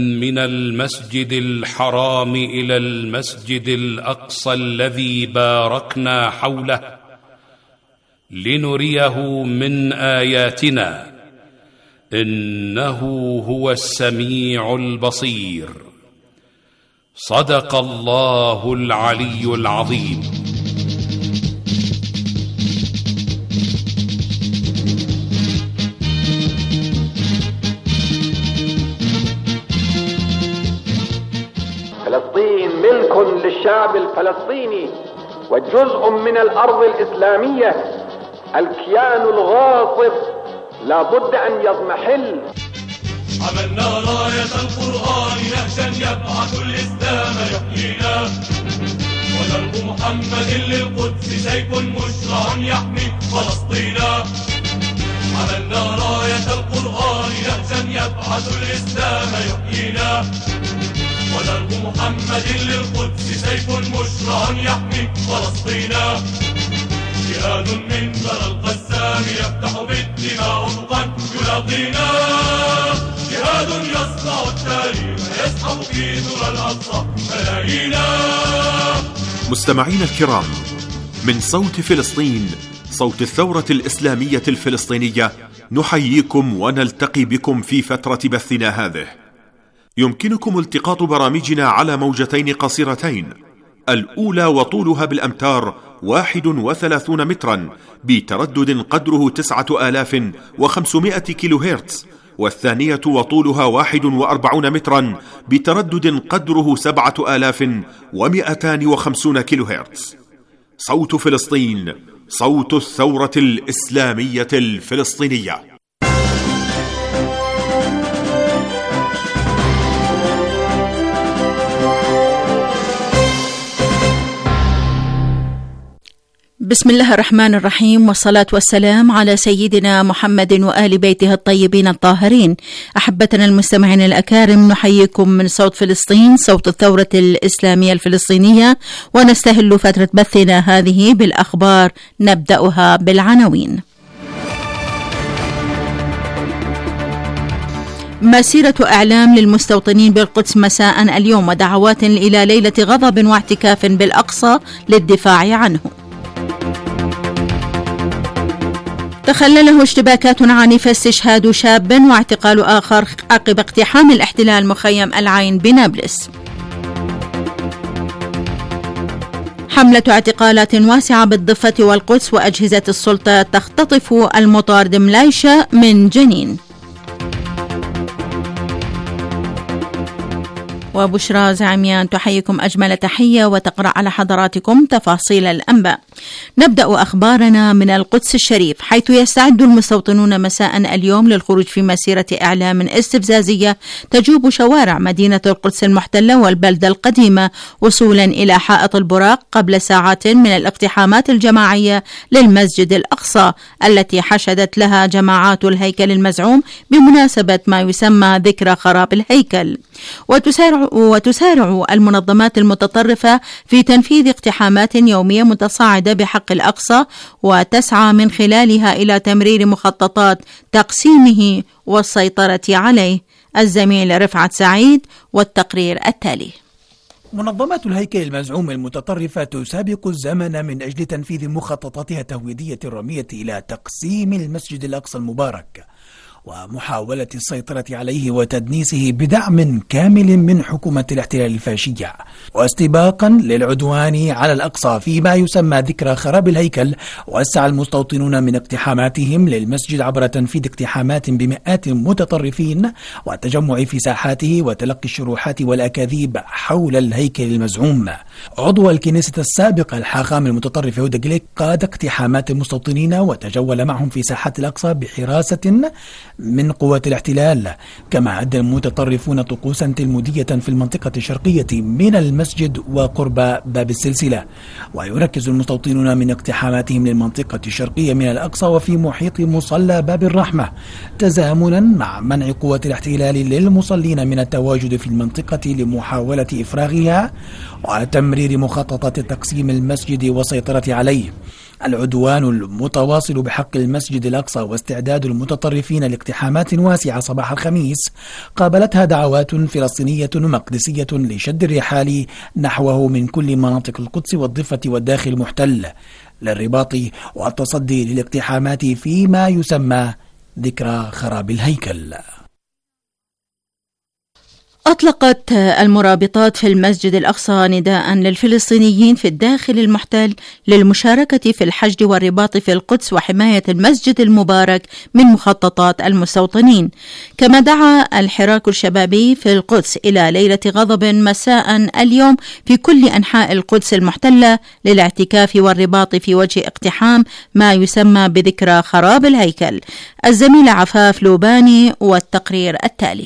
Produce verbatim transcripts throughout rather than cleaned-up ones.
من المسجد الحرام إلى المسجد الأقصى الذي باركنا حوله لنريه من آياتنا إنه هو السميع البصير. صدق الله العلي العظيم. فلسطين ملك للشعب الفلسطيني وجزء من الأرض الإسلامية. الكيان الغاصب لا بد أن يضمحل. عملنا راية القرآن نهجا يبعث الإسلام يحيينا، ودرب محمد للقدس سيف مشرع يحمي فلسطينا. عملنا راية القرآن نهجا يبعث الإسلام يحيينا، ودرب محمد للقدس سيف مشرع يحمي فلسطينا. جهاد من ثرى القسام يفتح بالدماء أفقا يلاقينا، جهاد يصنع التاريخ يسحب في ذرى الأقصى ملايينا. مستمعين الكرام، من صوت فلسطين، صوت الثورة الإسلامية الفلسطينية، نحييكم ونلتقي بكم في فترة بثنا هذه. يمكنكم التقاط برامجنا على موجتين قصيرتين، الأولى وطولها بالأمتار واحد وثلاثون مترا بتردد قدره تسعة آلاف وخمسمائة كيلو هرتز، والثانية وطولها واحد وأربعون مترا بتردد قدره سبعة آلاف ومئتان وخمسون كيلو هرتز. صوت فلسطين، صوت الثورة الإسلامية الفلسطينية. بسم الله الرحمن الرحيم، والصلاة والسلام على سيدنا محمد وآل بيته الطيبين الطاهرين. أحبتنا المستمعين الأكارم، نحييكم من صوت فلسطين، صوت الثورة الإسلامية الفلسطينية، ونستهل فترة بثنا هذه بالأخبار، نبدأها بالعناوين. مسيرة إعلام للمستوطنين بالقدس مساء اليوم، ودعوات إلى ليلة غضب واعتكاف بالأقصى للدفاع عنه. تخلله اشتباكات عنيفة، استشهاد شاب واعتقال آخر عقب اقتحام الاحتلال مخيم العين بنابلس. حملة اعتقالات واسعة بالضفة والقدس، وأجهزة السلطة تختطف المطارد ملايشة من جنين. وبشرى زعميان تحييكم أجمل تحية وتقرأ على حضراتكم تفاصيل الأنباء. نبدأ أخبارنا من القدس الشريف، حيث يستعد المستوطنون مساء اليوم للخروج في مسيرة إعلام استفزازية تجوب شوارع مدينة القدس المحتلة والبلدة القديمة وصولا إلى حائط البراق قبل ساعات من الاقتحامات الجماعية للمسجد الأقصى التي حشدت لها جماعات الهيكل المزعوم بمناسبة ما يسمى ذكرى خراب الهيكل. وتسارع وتسارع المنظمات المتطرفة في تنفيذ اقتحامات يومية متصاعدة بحق الأقصى، وتسعى من خلالها إلى تمرير مخططات تقسيمه والسيطرة عليه. الزميل رفعت سعيد والتقرير التالي. منظمات الهيكل المزعوم المتطرفة تسابق الزمن من أجل تنفيذ مخططاتها التهويدية الرامية إلى تقسيم المسجد الأقصى المبارك ومحاولة السيطرة عليه وتدنيسه بدعم كامل من حكومة الاحتلال الفاشية، واستباقا للعدوان على الأقصى فيما يسمى ذكرى خراب الهيكل. وسع المستوطنون من اقتحاماتهم للمسجد عبر تنفيذ اقتحامات بمئات متطرفين والتجمع في ساحاته وتلقي الشروحات والأكاذيب حول الهيكل المزعوم. عضو الكنيسة السابق الحاخام المتطرف يهودا جليك قاد اقتحامات المستوطنين وتجول معهم في ساحات الأقصى بحراسة من قوات الاحتلال. كما أدى المتطرفون طقوسا تلمودية في المنطقة الشرقية من المسجد وقرب باب السلسلة. ويركز المستوطنون من اقتحاماتهم للمنطقة الشرقية من الأقصى وفي محيط مصلى باب الرحمة تزامنا مع منع قوات الاحتلال للمصلين من التواجد في المنطقة لمحاولة إفراغها وتمرير مخططات تقسيم المسجد والسيطرة عليه. العدوان المتواصل بحق المسجد الأقصى واستعداد المتطرفين لاقتحامات واسعة صباح الخميس قابلتها دعوات فلسطينية ومقدسية لشد الرحال نحوه من كل مناطق القدس والضفة والداخل المحتل للرباط والتصدي للاقتحامات فيما يسمى ذكرى خراب الهيكل. أطلقت المرابطات في المسجد الأقصى نداء للفلسطينيين في الداخل المحتل للمشاركة في الحشد والرباط في القدس وحماية المسجد المبارك من مخططات المستوطنين. كما دعا الحراك الشبابي في القدس إلى ليلة غضب مساء اليوم في كل أنحاء القدس المحتلة للاعتكاف والرباط في وجه اقتحام ما يسمى بذكرى خراب الهيكل. الزميلة عفاف لوباني والتقرير التالي.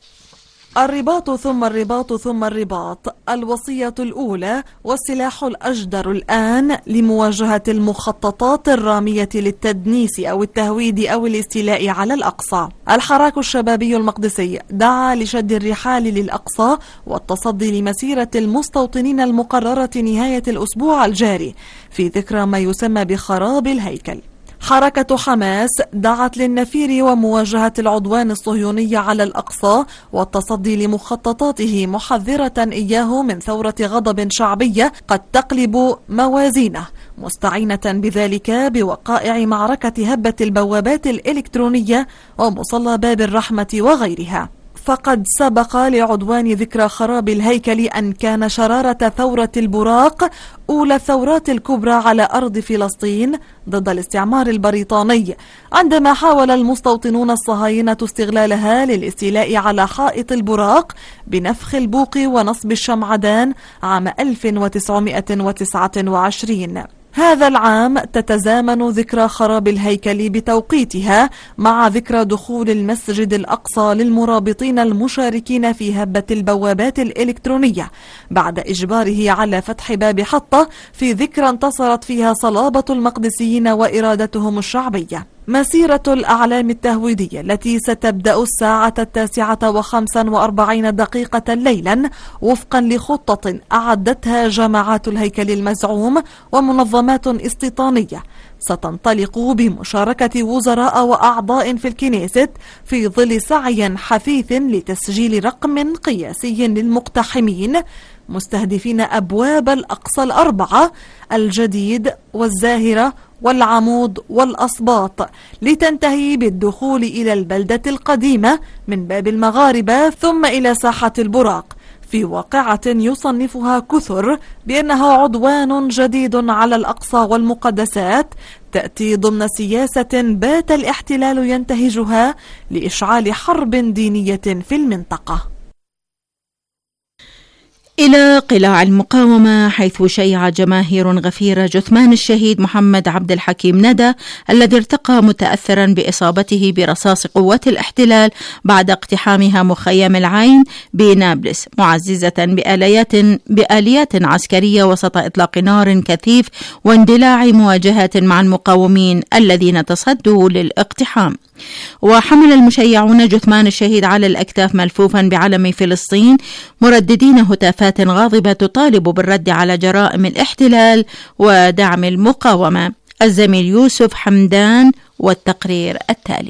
الرباط ثم الرباط ثم الرباط، الوصية الأولى والسلاح الأجدر الآن لمواجهة المخططات الرامية للتدنيس أو التهويد أو الاستيلاء على الأقصى. الحراك الشبابي المقدسي دعا لشد الرحال للأقصى والتصدي لمسيرة المستوطنين المقررة نهاية الأسبوع الجاري في ذكرى ما يسمى بخراب الهيكل. حركة حماس دعت للنفير ومواجهة العدوان الصهيوني على الأقصى والتصدي لمخططاته، محذرة إياه من ثورة غضب شعبية قد تقلب موازينه، مستعينة بذلك بوقائع معركة هبة البوابات الإلكترونية ومصلى باب الرحمة وغيرها. فقد سبق لعدوان ذكرى خراب الهيكل أن كان شرارة ثورة البراق أولى الثورات الكبرى على أرض فلسطين ضد الاستعمار البريطاني، عندما حاول المستوطنون الصهاينة استغلالها للاستيلاء على حائط البراق بنفخ البوق ونصب الشمعدان عام ألف وتسعمائة وتسعة وعشرين. هذا العام تتزامن ذكرى خراب الهيكل بتوقيتها مع ذكرى دخول المسجد الأقصى للمرابطين المشاركين في هبة البوابات الإلكترونية بعد إجباره على فتح باب حطة في ذكرى انتصرت فيها صلابة المقدسيين وإرادتهم الشعبية. مسيرة الأعلام التهويدية التي ستبدأ الساعة التاسعة وخمسا وأربعين دقيقة ليلا وفقا لخطة أعدتها جماعات الهيكل المزعوم ومنظمات استيطانية، ستنطلق بمشاركة وزراء وأعضاء في الكنيست في ظل سعي حثيث لتسجيل رقم قياسي للمقتحمين، مستهدفين أبواب الأقصى الأربعة: الجديد والزاهرة والعمود والأسباط، لتنتهي بالدخول إلى البلدة القديمة من باب المغاربة ثم إلى ساحة البراق، في واقعة يصنفها كثر بأنها عدوان جديد على الأقصى والمقدسات، تأتي ضمن سياسة بات الاحتلال ينتهجها لإشعال حرب دينية في المنطقة. إلى قلاع المقاومة، حيث شيع جماهير غفيرة جثمان الشهيد محمد عبد الحكيم ندى الذي ارتقى متأثرا بإصابته برصاص قوات الاحتلال بعد اقتحامها مخيم العين بنابلس، معززة بآليات بآليات عسكرية وسط إطلاق نار كثيف واندلاع مواجهة مع المقاومين الذين تصدوا للاقتحام. وحمل المشيعون جثمان الشهيد على الأكتاف ملفوفا بعلم فلسطين، مرددين هتافات غاضبة تطالب بالرد على جرائم الاحتلال ودعم المقاومة. الزميل يوسف حمدان والتقرير التالي.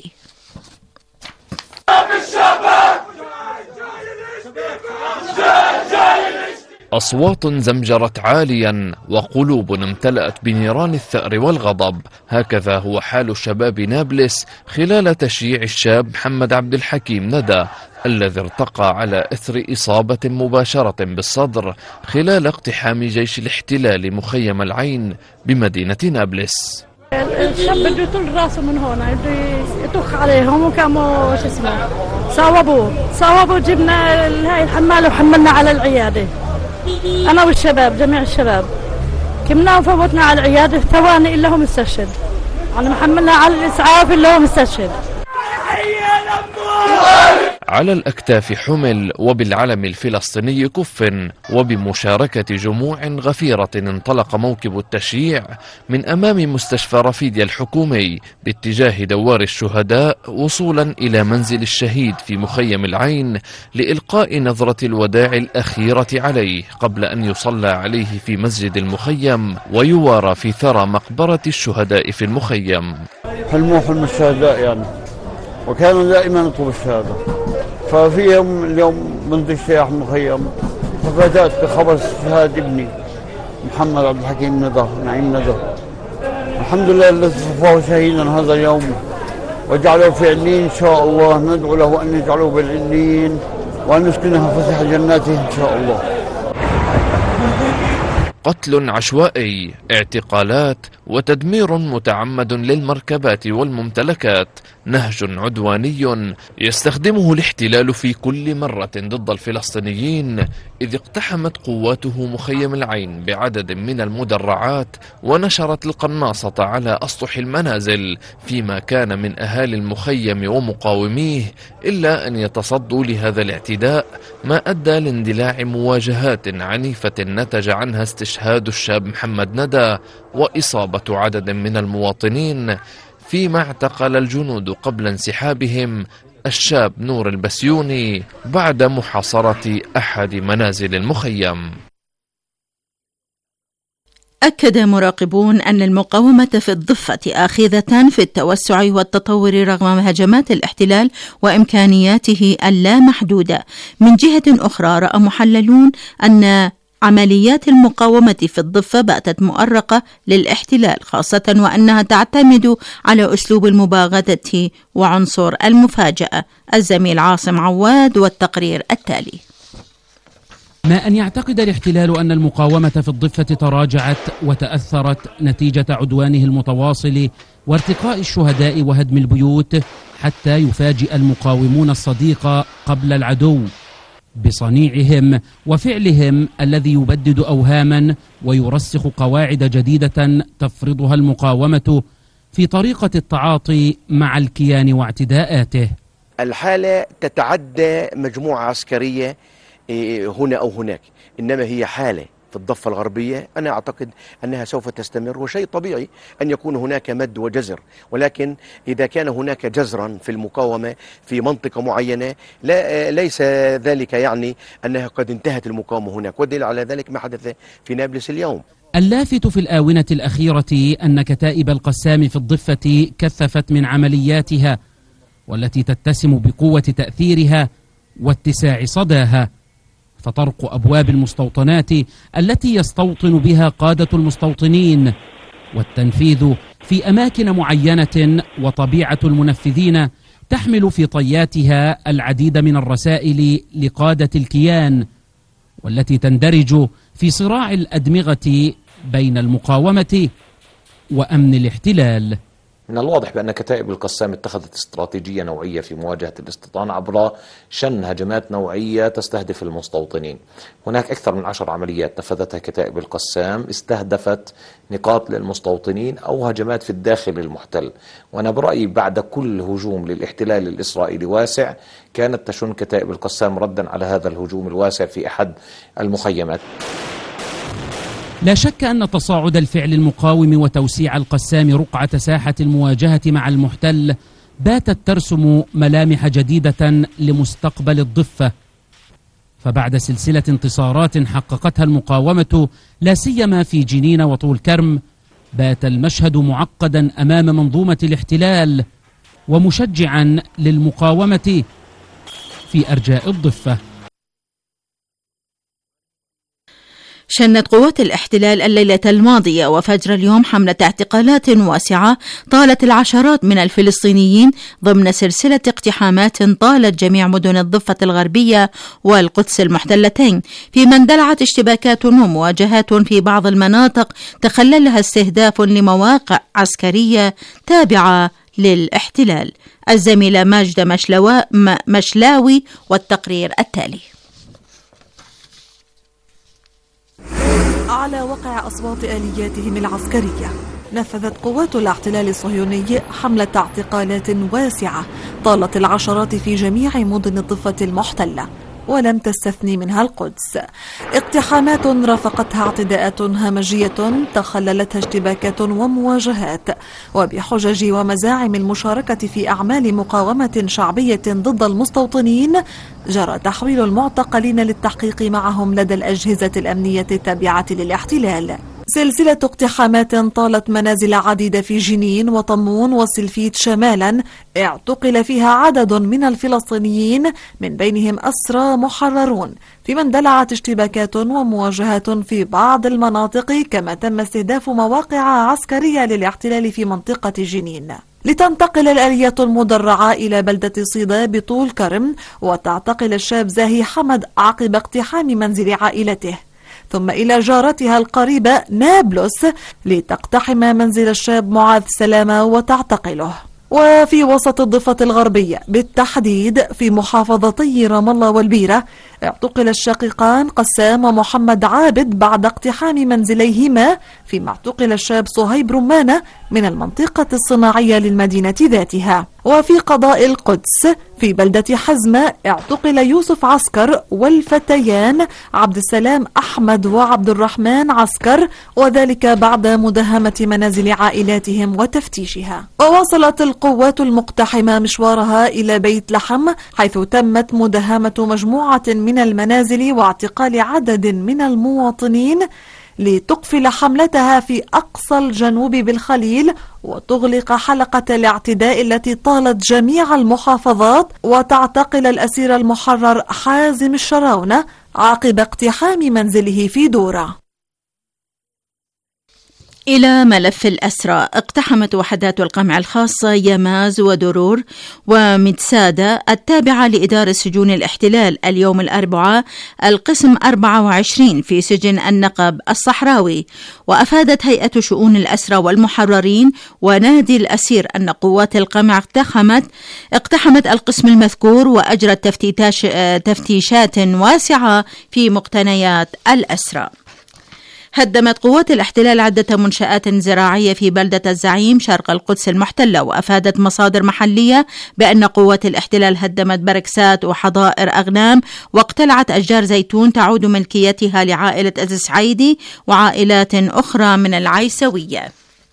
أصوات زمجرت عاليا وقلوب امتلأت بنيران الثأر والغضب، هكذا هو حال شباب نابلس خلال تشييع الشاب محمد عبد الحكيم ندى الذي ارتقى على إثر إصابة مباشرة بالصدر خلال اقتحام جيش الاحتلال مخيم العين بمدينة نابلس. الشاب بده يطل راسه من هون، بده يطخ عليهم وكانوا شو اسمه صوبوه صوبوه جبنا هاي الحمالة وحملنا على العيادة، أنا والشباب جميع الشباب كمنا وفوتنا على العيادة ثواني إلا هو مستشهد، يعني محملنا على الإسعاف إلا هو مستشهد. على الأكتاف حمل وبالعلم الفلسطيني كف، وبمشاركة جموع غفيرة انطلق موكب التشييع من أمام مستشفى رفيديا الحكومي باتجاه دوار الشهداء وصولا إلى منزل الشهيد في مخيم العين لإلقاء نظرة الوداع الأخيرة عليه قبل أن يصلى عليه في مسجد المخيم ويوارى في ثرى مقبرة الشهداء في المخيم. حلموا حلم الشهداء يعني، وكانوا دائما يطلبوا الشهادة. ففي يوم اليوم بنت الشيخ المخيم فبدأت بخبر شهادة ابني محمد عبد الحكيم ندى نعيم ندى، الحمد لله الذي صفاه شهيدا هذا اليوم وجعله في علين إن شاء الله. ندعو له أن يجعله بالعلين وأن يسكنها فسح جناته إن شاء الله. قتل عشوائي، اعتقالات، وتدمير متعمد للمركبات والممتلكات، نهج عدواني يستخدمه الاحتلال في كل مرة ضد الفلسطينيين، إذ اقتحمت قواته مخيم العين بعدد من المدرعات ونشرت القناصة على أسطح المنازل فيما كان من أهالي المخيم ومقاوميه، إلا أن يتصدوا لهذا الاعتداء، ما أدى لاندلاع مواجهات عنيفة نتج عنها استشهاد الشاب محمد ندى وإصابة عدد من المواطنين، فيما اعتقل الجنود قبل انسحابهم الشاب نور البسيوني بعد محاصرة أحد منازل المخيم. أكد مراقبون أن المقاومة في الضفة آخذة في التوسع والتطور رغم هجمات الاحتلال وإمكانياته اللامحدودة. من جهة أخرى رأى محللون أن عمليات المقاومة في الضفة باتت مؤرقة للاحتلال، خاصة وأنها تعتمد على أسلوب المباغتة وعنصر المفاجأة. الزميل عاصم عواد والتقرير التالي. ما أن يعتقد الاحتلال أن المقاومة في الضفة تراجعت وتأثرت نتيجة عدوانه المتواصل وارتقاء الشهداء وهدم البيوت، حتى يفاجئ المقاومون الصديق قبل العدو بصنيعهم وفعلهم الذي يبدد أوهاما ويرسخ قواعد جديدة تفرضها المقاومة في طريقة التعاطي مع الكيان واعتداءاته. الحالة تتعدى مجموعة عسكرية هنا أو هناك، إنما هي حالة في الضفة الغربية أنا أعتقد أنها سوف تستمر، وشيء طبيعي أن يكون هناك مد وجزر، ولكن إذا كان هناك جزرا في المقاومة في منطقة معينة لا ليس ذلك يعني أنها قد انتهت المقاومة هناك، والدليل على ذلك ما حدث في نابلس اليوم. اللافت في الآونة الأخيرة أن كتائب القسام في الضفة كثفت من عملياتها، والتي تتسم بقوة تأثيرها واتساع صداها، فطرق أبواب المستوطنات التي يستوطن بها قادة المستوطنين، والتنفيذ في أماكن معينة، وطبيعة المنفذين تحمل في طياتها العديد من الرسائل لقادة الكيان، والتي تندرج في صراع الأدمغة بين المقاومة وأمن الاحتلال. من الواضح بأن كتائب القسام اتخذت استراتيجية نوعية في مواجهة الاستيطان عبر شن هجمات نوعية تستهدف المستوطنين. هناك أكثر من عشر عمليات نفذتها كتائب القسام استهدفت نقاط للمستوطنين أو هجمات في الداخل المحتل، وأنا برأيي بعد كل هجوم للاحتلال الإسرائيلي واسع كانت تشن كتائب القسام ردا على هذا الهجوم الواسع في أحد المخيمات. لا شك أن تصاعد الفعل المقاوم وتوسيع القسام رقعة ساحة المواجهة مع المحتل باتت ترسم ملامح جديدة لمستقبل الضفة، فبعد سلسلة انتصارات حققتها المقاومة لا سيما في جنين وطول كرم، بات المشهد معقدا أمام منظومة الاحتلال ومشجعا للمقاومة في أرجاء الضفة. شنت قوات الاحتلال الليلة الماضية وفجر اليوم حملة اعتقالات واسعة طالت العشرات من الفلسطينيين ضمن سلسلة اقتحامات طالت جميع مدن الضفة الغربية والقدس المحتلتين، فيما اندلعت اشتباكات ومواجهات في بعض المناطق تخللها استهداف لمواقع عسكرية تابعة للاحتلال. الزميلة ماجدة مشلاوي والتقرير التالي. على وقع أصوات آلياتهم العسكرية نفذت قوات الاحتلال الصهيوني حملة اعتقالات واسعة طالت العشرات في جميع مدن الضفة المحتلة، ولم تستثني منها القدس. اقتحامات رافقتها اعتداءات همجية تخللتها اشتباكات ومواجهات، وبحجج ومزاعم المشاركة في أعمال مقاومة شعبية ضد المستوطنين جرى تحويل المعتقلين للتحقيق معهم لدى الأجهزة الأمنية التابعة للاحتلال. سلسلة اقتحامات طالت منازل عديدة في جنين وطمون وسلفيت شمالا اعتقل فيها عدد من الفلسطينيين، من بينهم أسرى محررون، فيما اندلعت اشتباكات ومواجهات في بعض المناطق، كما تم استهداف مواقع عسكرية للاحتلال في منطقة جنين. لتنتقل الآلية المدرعة إلى بلدة صيدا بطول كرم وتعتقل الشاب زاهي حمد عقب اقتحام منزل عائلته، ثم إلى جارتها القريبة نابلس لتقتحم منزل الشاب معاذ سلامة وتعتقله. وفي وسط الضفة الغربية بالتحديد في محافظتي رام الله والبيرة اعتقل الشقيقان قسام ومحمد عابد بعد اقتحام منزليهما، فيما اعتقل الشاب صهيب رمانة من المنطقة الصناعية للمدينة ذاتها. وفي قضاء القدس في بلدة حزمة اعتقل يوسف عسكر والفتيان عبد السلام أحمد وعبد الرحمن عسكر، وذلك بعد مداهمة منازل عائلاتهم وتفتيشها. وواصلت القوات المقتحمة مشوارها إلى بيت لحم، حيث تمت مداهمة مجموعة من المنازل واعتقال عدد من المواطنين لتقفل حملتها في أقصى الجنوب بالخليل وتغلق حلقة الاعتداء التي طالت جميع المحافظات، وتعتقل الأسير المحرر حازم الشراونة عقب اقتحام منزله في دورة. إلى ملف الأسرى، اقتحمت وحدات القمع الخاصة يماز ودرور ومتسادة التابعة لإدارة سجون الاحتلال اليوم الأربعاء القسم أربعة وعشرين في سجن النقب الصحراوي. وأفادت هيئة شؤون الأسرى والمحررين ونادي الأسير أن قوات القمع اقتحمت اقتحمت القسم المذكور وأجرت تفتيشات واسعة في مقتنيات الأسرى. هدمت قوات الاحتلال عدة منشآت زراعية في بلدة الزعيم شرق القدس المحتلة، وأفادت مصادر محلية بأن قوات الاحتلال هدمت بركسات وحظائر أغنام واقتلعت أشجار زيتون تعود ملكيتها لعائلة الزسعيدي وعائلات أخرى من العيسوية.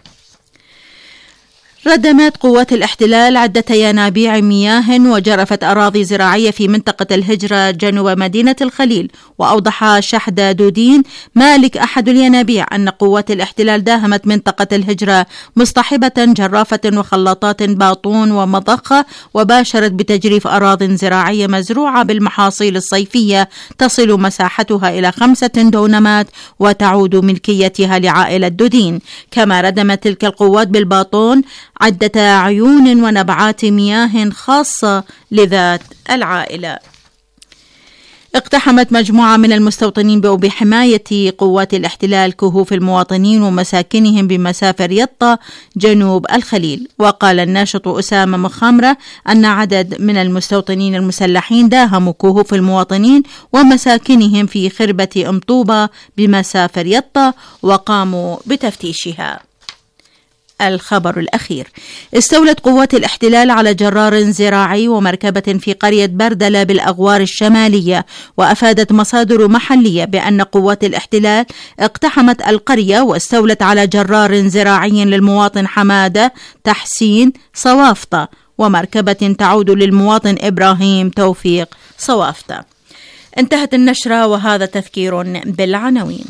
ردمت قوات الاحتلال عدة ينابيع مياه وجرفت أراضي زراعية في منطقة الهجرة جنوب مدينة الخليل. وأوضح شحد دودين مالك أحد الينابيع أن قوات الاحتلال داهمت منطقة الهجرة مصطحبة جرافة وخلاطات باطون ومضخة، وباشرت بتجريف أراضٍ زراعية مزروعة بالمحاصيل الصيفية تصل مساحتها إلى خمسة دونمات وتعود ملكيتها لعائلة دودين. كما ردمت تلك القوات بالباطون عدة عيون ونبعات مياه خاصة لذات العائلة. اقتحمت مجموعة من المستوطنين بحماية قوات الاحتلال كهوف المواطنين ومساكنهم بمسافر يطة جنوب الخليل. وقال الناشط أسامة مخامرة أن عدد من المستوطنين المسلحين داهموا كهوف المواطنين ومساكنهم في خربة أمطوبة بمسافر يطة وقاموا بتفتيشها. الخبر الأخير، استولت قوات الاحتلال على جرار زراعي ومركبة في قرية بردلة بالأغوار الشمالية. وأفادت مصادر محلية بأن قوات الاحتلال اقتحمت القرية واستولت على جرار زراعي للمواطن حمادة تحسين صوافطة ومركبة تعود للمواطن إبراهيم توفيق صوافطة. انتهت النشرة وهذا تذكير بالعناوين.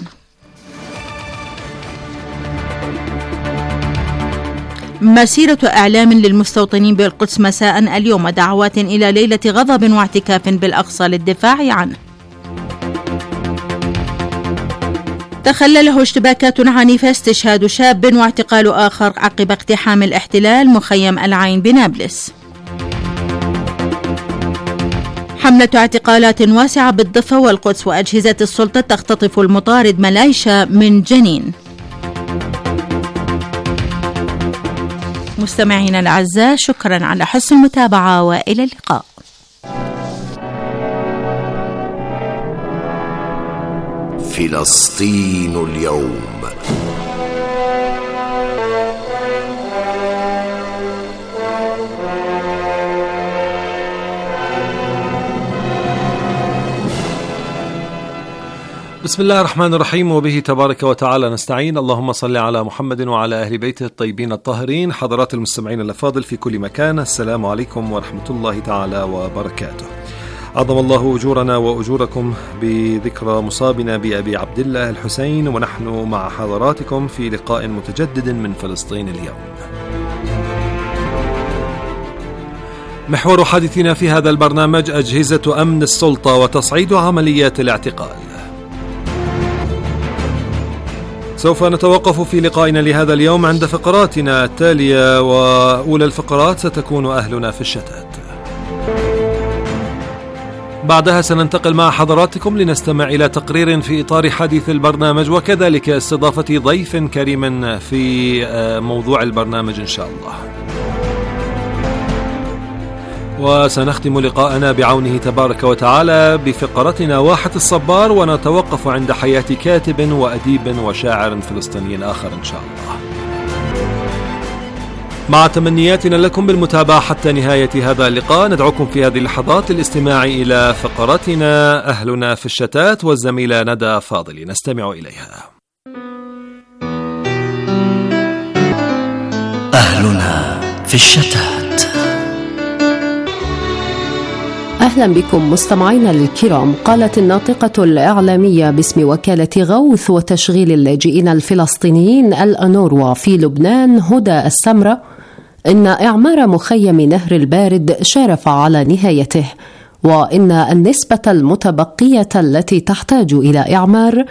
مسيرة إعلام للمستوطنين بالقدس مساء اليوم، دعوات إلى ليلة غضب واعتكاف بالأقصى للدفاع عنه. تخلله اشتباكات عنيفة، استشهاد شاب واعتقال آخر عقب اقتحام الاحتلال مخيم العين بنابلس. حملة اعتقالات واسعة بالضفة والقدس، وأجهزة السلطة تختطف المطارد ملايشة من جنين. مستمعينا الأعزاء، شكرا على حسن المتابعة وإلى اللقاء. فلسطين اليوم. بسم الله الرحمن الرحيم، وبه تبارك وتعالى نستعين. اللهم صل على محمد وعلى أهل بيته الطيبين الطاهرين. حضرات المستمعين الأفاضل في كل مكان، السلام عليكم ورحمة الله تعالى وبركاته. عظم الله أجورنا وأجوركم بذكرى مصابنا بأبي عبد الله الحسين، ونحن مع حضراتكم في لقاء متجدد من فلسطين اليوم. محور حديثنا في هذا البرنامج أجهزة أمن السلطة وتصعيد عمليات الاعتقال. سوف نتوقف في لقائنا لهذا اليوم عند فقراتنا التالية، وأولى الفقرات ستكون أهلنا في الشتات. بعدها سننتقل مع حضراتكم لنستمع إلى تقرير في إطار حديث البرنامج، وكذلك استضافة ضيف كريم في موضوع البرنامج إن شاء الله. وسنختم لقاءنا بعونه تبارك وتعالى بفقرتنا واحة الصبار، ونتوقف عند حياة كاتب وأديب وشاعر فلسطيني آخر إن شاء الله. مع تمنياتنا لكم بالمتابعة حتى نهاية هذا اللقاء، ندعوكم في هذه اللحظات للاستماع إلى فقرتنا أهلنا في الشتات، والزميلة ندى فاضل نستمع إليها. أهلنا في الشتات. أهلا بكم مستمعينا الكرام. قالت الناطقة الإعلامية باسم وكالة غوث وتشغيل اللاجئين الفلسطينيين الأنوروا في لبنان هدى السمرة إن إعمار مخيم نهر البارد شارف على نهايته، وإن النسبة المتبقية التي تحتاج إلى إعمار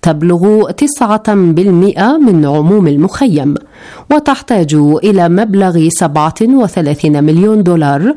تبلغ تسعة بالمئة من عموم المخيم، وتحتاج إلى مبلغ سبعة وثلاثين مليون دولار،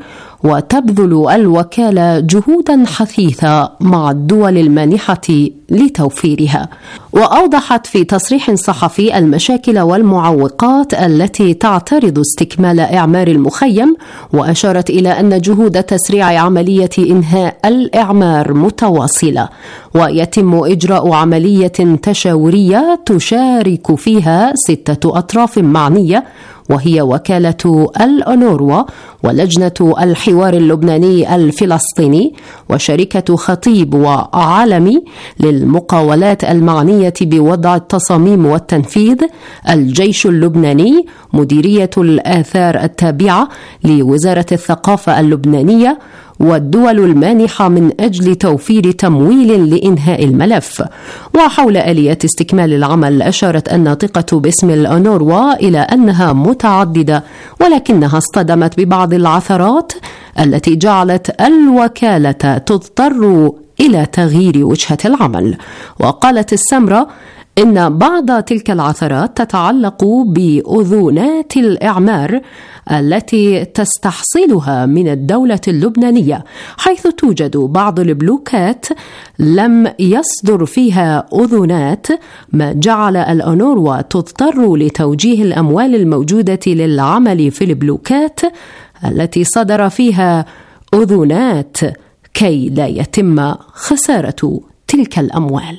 وتبذل الوكالة جهودا حثيثة مع الدول المانحة لتوفيرها. وأوضحت في تصريح صحفي المشاكل والمعوقات التي تعترض استكمال إعمار المخيم، وأشارت إلى أن جهود تسريع عملية إنهاء الإعمار متواصلة، ويتم إجراء عملية تشاورية تشارك فيها ستة أطراف معنية، وهي وكالة الأنوروا ولجنة الحوار اللبناني الفلسطيني وشركة خطيب وعالمي للمقاولات المعنية بوضع التصاميم والتنفيذ، الجيش اللبناني، مديرية الآثار التابعة لوزارة الثقافة اللبنانية، والدول المانحة من أجل توفير تمويل لإنهاء الملف. وحول آلية استكمال العمل أشارت الناطقة باسم الأنوروا إلى أنها متعددة، ولكنها اصطدمت ببعض العثرات التي جعلت الوكالة تضطر إلى تغيير وجهة العمل. وقالت السمرة إن بعض تلك العثرات تتعلق بأذونات الإعمار التي تستحصلها من الدولة اللبنانية، حيث توجد بعض البلوكات لم يصدر فيها أذونات، ما جعل الأنوروا تضطر لتوجيه الأموال الموجودة للعمل في البلوكات التي صدر فيها أذونات كي لا يتم خسارة تلك الأموال.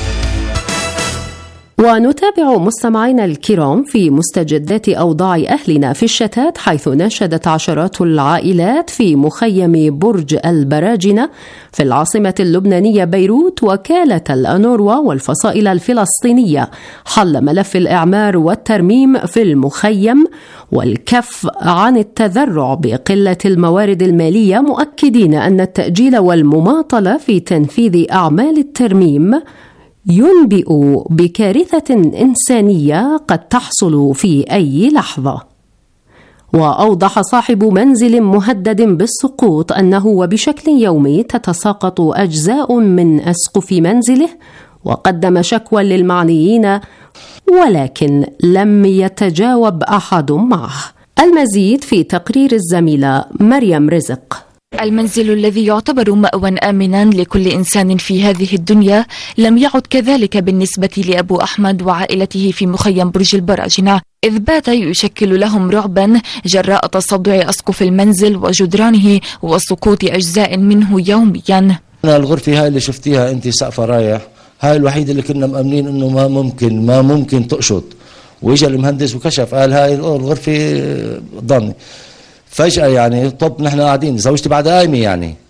ونتابع مستمعينا الكرام في مستجدات أوضاع أهلنا في الشتات، حيث ناشدت عشرات العائلات في مخيم برج البراجنة في العاصمة اللبنانية بيروت وكالة الأنوروا والفصائل الفلسطينية حل ملف الإعمار والترميم في المخيم والكف عن التذرع بقلة الموارد المالية، مؤكدين أن التأجيل والمماطلة في تنفيذ أعمال الترميم ينبئ بكارثة إنسانية قد تحصل في أي لحظة. وأوضح صاحب منزل مهدد بالسقوط أنه وبشكل يومي تتساقط أجزاء من أسقف منزله، وقدم شكوى للمعنيين ولكن لم يتجاوب أحد معه. المزيد في تقرير الزميلة مريم رزق. المنزل الذي يعتبر مأوى آمنا لكل إنسان في هذه الدنيا لم يعد كذلك بالنسبة لأبو أحمد وعائلته في مخيم برج البراجنة، إذ بات يشكل لهم رعبا جراء تصدع أسقف المنزل وجدرانه وسقوط أجزاء منه يوميا. الغرفة هاي اللي شفتيها أنت سقفها رايح، هاي الوحيدة اللي كنا مأمنين أنه ما ممكن ما ممكن تقشط، وإجا المهندس وكشف قال هاي الغرفة ضن. فجأة يعني طب نحن قاعدين، زوجتي بعد قايمة يعني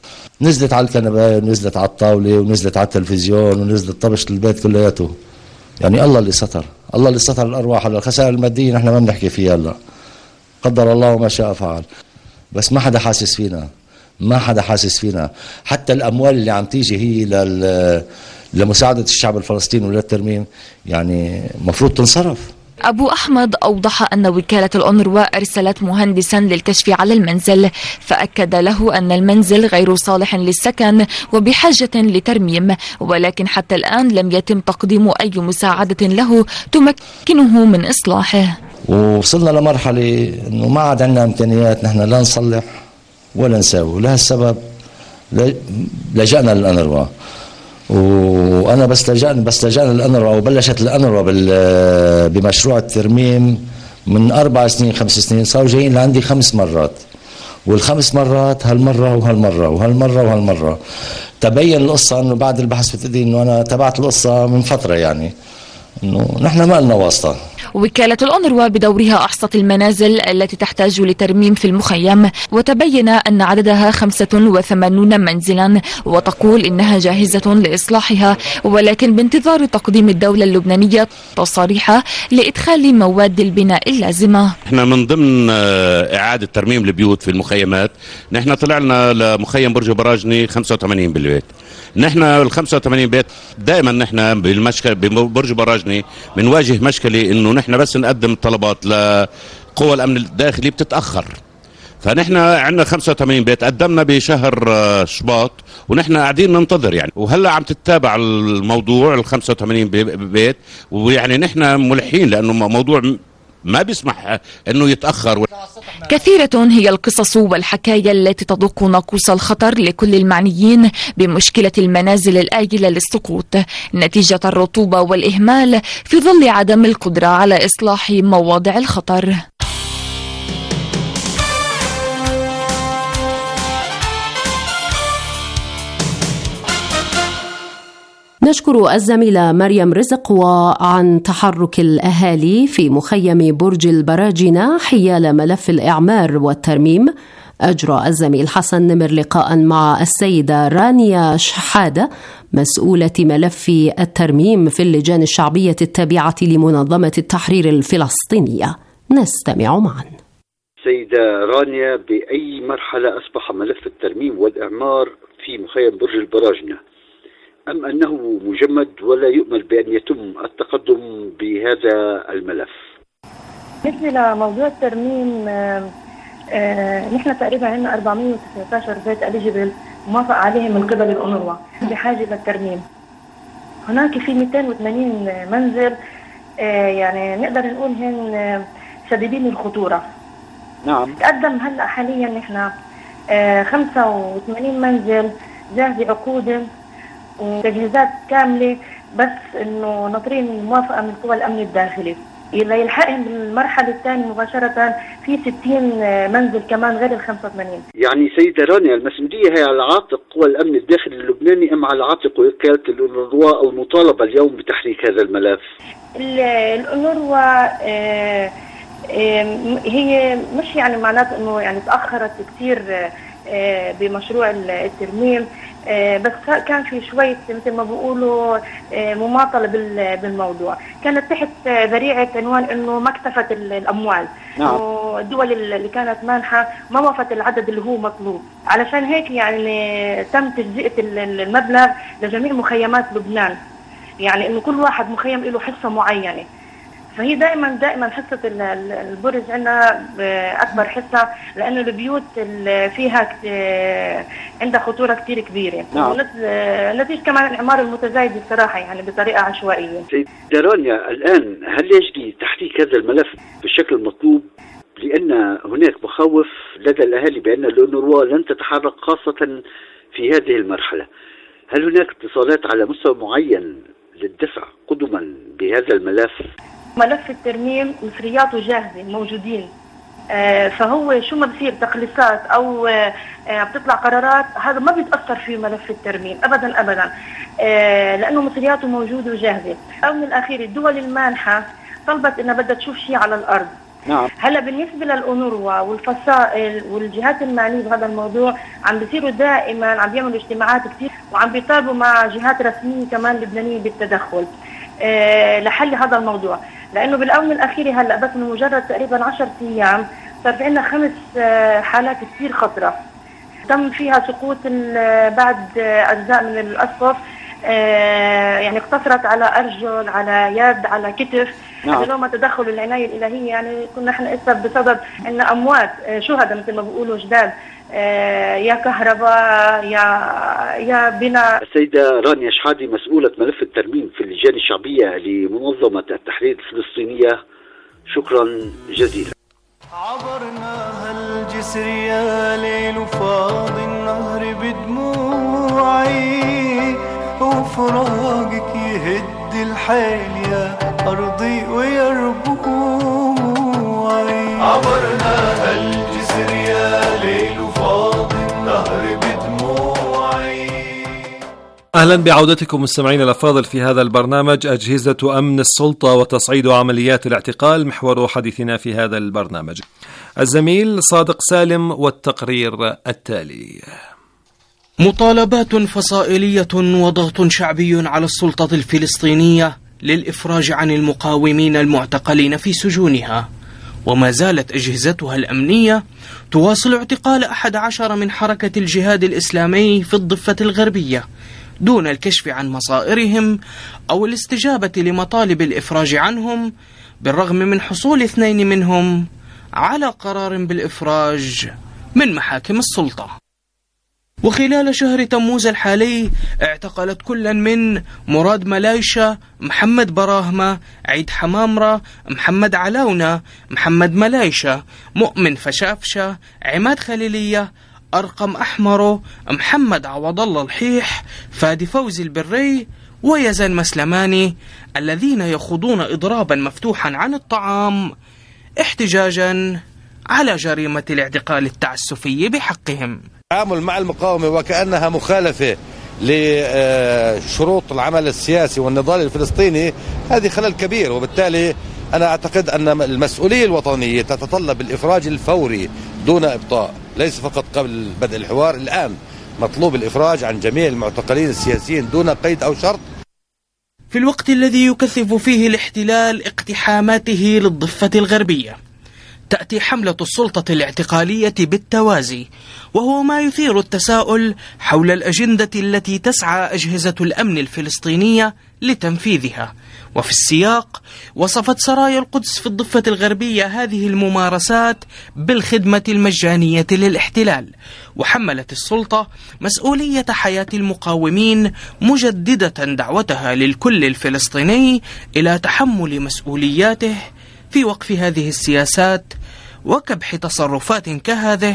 نزلت على الكنباية ونزلت على الطاولة ونزلت على التلفزيون ونزلت طبشت البيت كلياته. يعني الله اللي ستر، الله اللي ستر الأرواح. هلا الخسائر المادية نحن ما بنحكي فيها، هلا قدر الله وما شاء فعل، بس ما حدا حاسس فينا، ما حدا حاسس فينا. حتى الأموال اللي عم تيجي هي لل لمساعدة الشعب الفلسطيني وللترميم يعني مفروض تنصرف. أبو أحمد أوضح أن وكالة الأونروا أرسلت مهندسا للكشف على المنزل، فأكد له أن المنزل غير صالح للسكن وبحاجة لترميم، ولكن حتى الآن لم يتم تقديم أي مساعدة له تمكنه من إصلاحه. ووصلنا لمرحلة أنه ما عاد عندنا إمكانيات نحن لا نصلح ولا نساوي، ولهالسبب لجأنا للأونروا. وانا بس لجأنا بس لجأنا للأونروا وبلشت الأونروا بمشروع الترميم من اربع سنين خمس سنين، صاروا جايين لعندي خمس مرات، والخمس مرات هالمره وهالمره وهالمره وهالمره. تبين القصه انه بعد البحث بتدري انه انا تبعت القصه من فتره، يعني انه نحن ما لنا واسطه. وكالة الأونروا بدورها أحصت المنازل التي تحتاج لترميم في المخيم، وتبين أن عددها خمسة وثمانين منزلا، وتقول إنها جاهزة لإصلاحها، ولكن بانتظار تقديم الدولة اللبنانية تصاريح لإدخال مواد البناء اللازمة. احنا من ضمن إعادة ترميم البيوت في المخيمات، نحن طلعنا لمخيم برج براجني خمسة وثمانين بالبيت. نحن ال خمسة وثمانين بيت دائما نحن بالمشكله ببرج براجني بنواجه مشكله انه نحن بس نقدم طلبات لقوى الامن الداخلي بتتاخر. فنحن عندنا خمسة وثمانين بيت قدمنا بشهر شباط ونحن قاعدين ننتظر يعني، وهلا عم تتابع الموضوع ال خمسة وثمانين بيت، ويعني نحن ملحين لانه موضوع ما بيسمح انه يتاخر. كثيرة هي القصص والحكايا التي تدق ناقوس الخطر لكل المعنيين بمشكلة المنازل الآجلة للسقوط نتيجة الرطوبة والإهمال في ظل عدم القدرة على إصلاح مواضع الخطر. نشكر الزميلة مريم رزق. وعن تحرك الأهالي في مخيم برج البراجنة حيال ملف الإعمار والترميم، أجرى الزميل حسن نمر لقاء مع السيدة رانيا شحادة مسؤولة ملف الترميم في اللجان الشعبية التابعة لمنظمة التحرير الفلسطينية. نستمع معا. سيدة رانيا، بأي مرحلة أصبح ملف الترميم والإعمار في مخيم برج البراجنة، أم أنه مجمد ولا يؤمل بأن يتم التقدم بهذا الملف؟ بالنسبة لموضوع الترميم، آه آه نحن تقريبا عندنا أربعمئة وتسعة عشر بيت أليجيبل موافق عليهم من قبل الأونروا بحاجة للترميم. هناك في مئتين وثمانين منزل آه يعني نقدر نقول هن شديدين الخطورة. نعم. تقدم هلا حاليا نحن آه خمسة وثمانين منزل جاهزة عقود وتجهيزات كاملة، بس انه ناطرين الموافقة من قوى الامن الداخلي. إذا يلحقهم بالمرحلة الثانية مباشرة في ستين منزل كمان غير ال خمسة وثمانين. يعني سيدة رانيا، المسؤولية هي على عاتق قوى الامن الداخلي اللبناني ام على عاتق وكالة الأونروا المطالبة اليوم بتحريك هذا الملف؟ الأونروا آه آه هي مش يعني معناته انه يعني تأخرت كثير آه بمشروع الترميم، بس كان في شوية مثل ما بيقولوا مماطلة بالموضوع، كانت تحت ذريعة عنوان انه ما اكتفت الاموال. نعم. والدول اللي كانت مانحة ما وفت العدد اللي هو مطلوب، علشان هيك يعني تم تجزئة المبلغ لجميع مخيمات لبنان، يعني انه كل واحد مخيم له حصة معينة. فهي دائما دائما حصة البرج عندنا أكبر حصة، لأنه البيوت اللي فيها عندها خطورة كتير كبيرة. نعم. نتيجة كمان الإعمار المتزايد الصراحة يعني بطريقة عشوائية. سيدة رانيا، الآن هل يجري تحريك هذا الملف بالشكل المطلوب؟ لأن هناك مخاوف لدى الأهالي بأن الأونروا لن تتحرك خاصة في هذه المرحلة. هل هناك اتصالات على مستوى معين للدفع قدما بهذا الملف؟ ملف الترميم مصرياته جاهزة موجودين، آه فهو شو ما بصير تخليصات أو آه بتطلع قرارات، هذا ما بيتأثر في ملف الترميم أبدا أبدا، آه لأنه مصرياته موجودة وجاهزة. أو من الأخير الدول المانحة طلبت إنها بدها تشوف شيء على الأرض، نعم. هلا بالنسبه للأونروا والفصائل والجهات المعنيه بهذا الموضوع عم بيصيروا دائما عم بيعملوا اجتماعات كثير وعم بيطالبوا مع جهات رسميه كمان لبنانيه بالتدخل أه لحل هذا الموضوع، لانه بالاونه الاخيره هلا بس من مجرد تقريبا عشرة ايام صار في عندنا خمس أه حالات كثير خطره تم فيها سقوط بعد اجزاء من الاسقف، أه يعني اقتصرت على ارجل، على يد، على كتف. نعم. لو ما تدخل العنايه الالهيه يعني كنا احنا اسا بصدد ان اموات شهداء مثل ما بيقولوا جداد، آه يا كهرباء يا يا بناء. السيده رانيا شحادي مسؤوله ملف الترميم في اللجان الشعبيه لمنظمه التحرير الفلسطينيه، شكرا جزيلا. عبرنا هالجسر يا ليل وفاض النهر بدموعي وفراقك يهد الحيل يا أرضي ويربوعي. عبرنا هالجسر يا ليل وفاض النهر بدموعي. أهلا بعودتكم مستمعين الأفاضل في هذا البرنامج أجهزة أمن السلطة وتصعيد عمليات الاعتقال، محور حديثنا في هذا البرنامج. الزميل صادق سالم والتقرير التالي. مطالبات فصائلية وضغط شعبي على السلطة الفلسطينية للإفراج عن المقاومين المعتقلين في سجونها، وما زالت أجهزتها الأمنية تواصل اعتقال أحد عشر من حركة الجهاد الإسلامي في الضفة الغربية دون الكشف عن مصائرهم أو الاستجابة لمطالب الإفراج عنهم، بالرغم من حصول اثنين منهم على قرار بالإفراج من محاكم السلطة. وخلال شهر تموز الحالي اعتقلت كل من مراد ملايشة، محمد براهمة، عيد حمامرة، محمد علاونة، محمد ملايشة، مؤمن فشافشة، عماد خليلية، أرقم أحمره، محمد عوض الله الحيح، فادي فوزي البري، ويزن مسلماني، الذين يخوضون إضرابا مفتوحا عن الطعام احتجاجا على جريمة الاعتقال التعسفي بحقهم. التعامل مع المقاومة وكأنها مخالفة لشروط العمل السياسي والنضال الفلسطيني هذه خلل كبير، وبالتالي أنا أعتقد أن المسؤولية الوطنية تتطلب الإفراج الفوري دون إبطاء، ليس فقط قبل بدء الحوار، الآن مطلوب الإفراج عن جميع المعتقلين السياسيين دون قيد أو شرط. في الوقت الذي يكثف فيه الاحتلال اقتحاماته للضفة الغربية، تأتي حملة السلطة الاعتقالية بالتوازي، وهو ما يثير التساؤل حول الأجندة التي تسعى أجهزة الأمن الفلسطينية لتنفيذها. وفي السياق وصفت سرايا القدس في الضفة الغربية هذه الممارسات بالخدمة المجانية للاحتلال، وحملت السلطة مسؤولية حياة المقاومين، مجددة دعوتها للكل الفلسطيني إلى تحمل مسؤولياته في وقف هذه السياسات وكبح تصرفات كهذه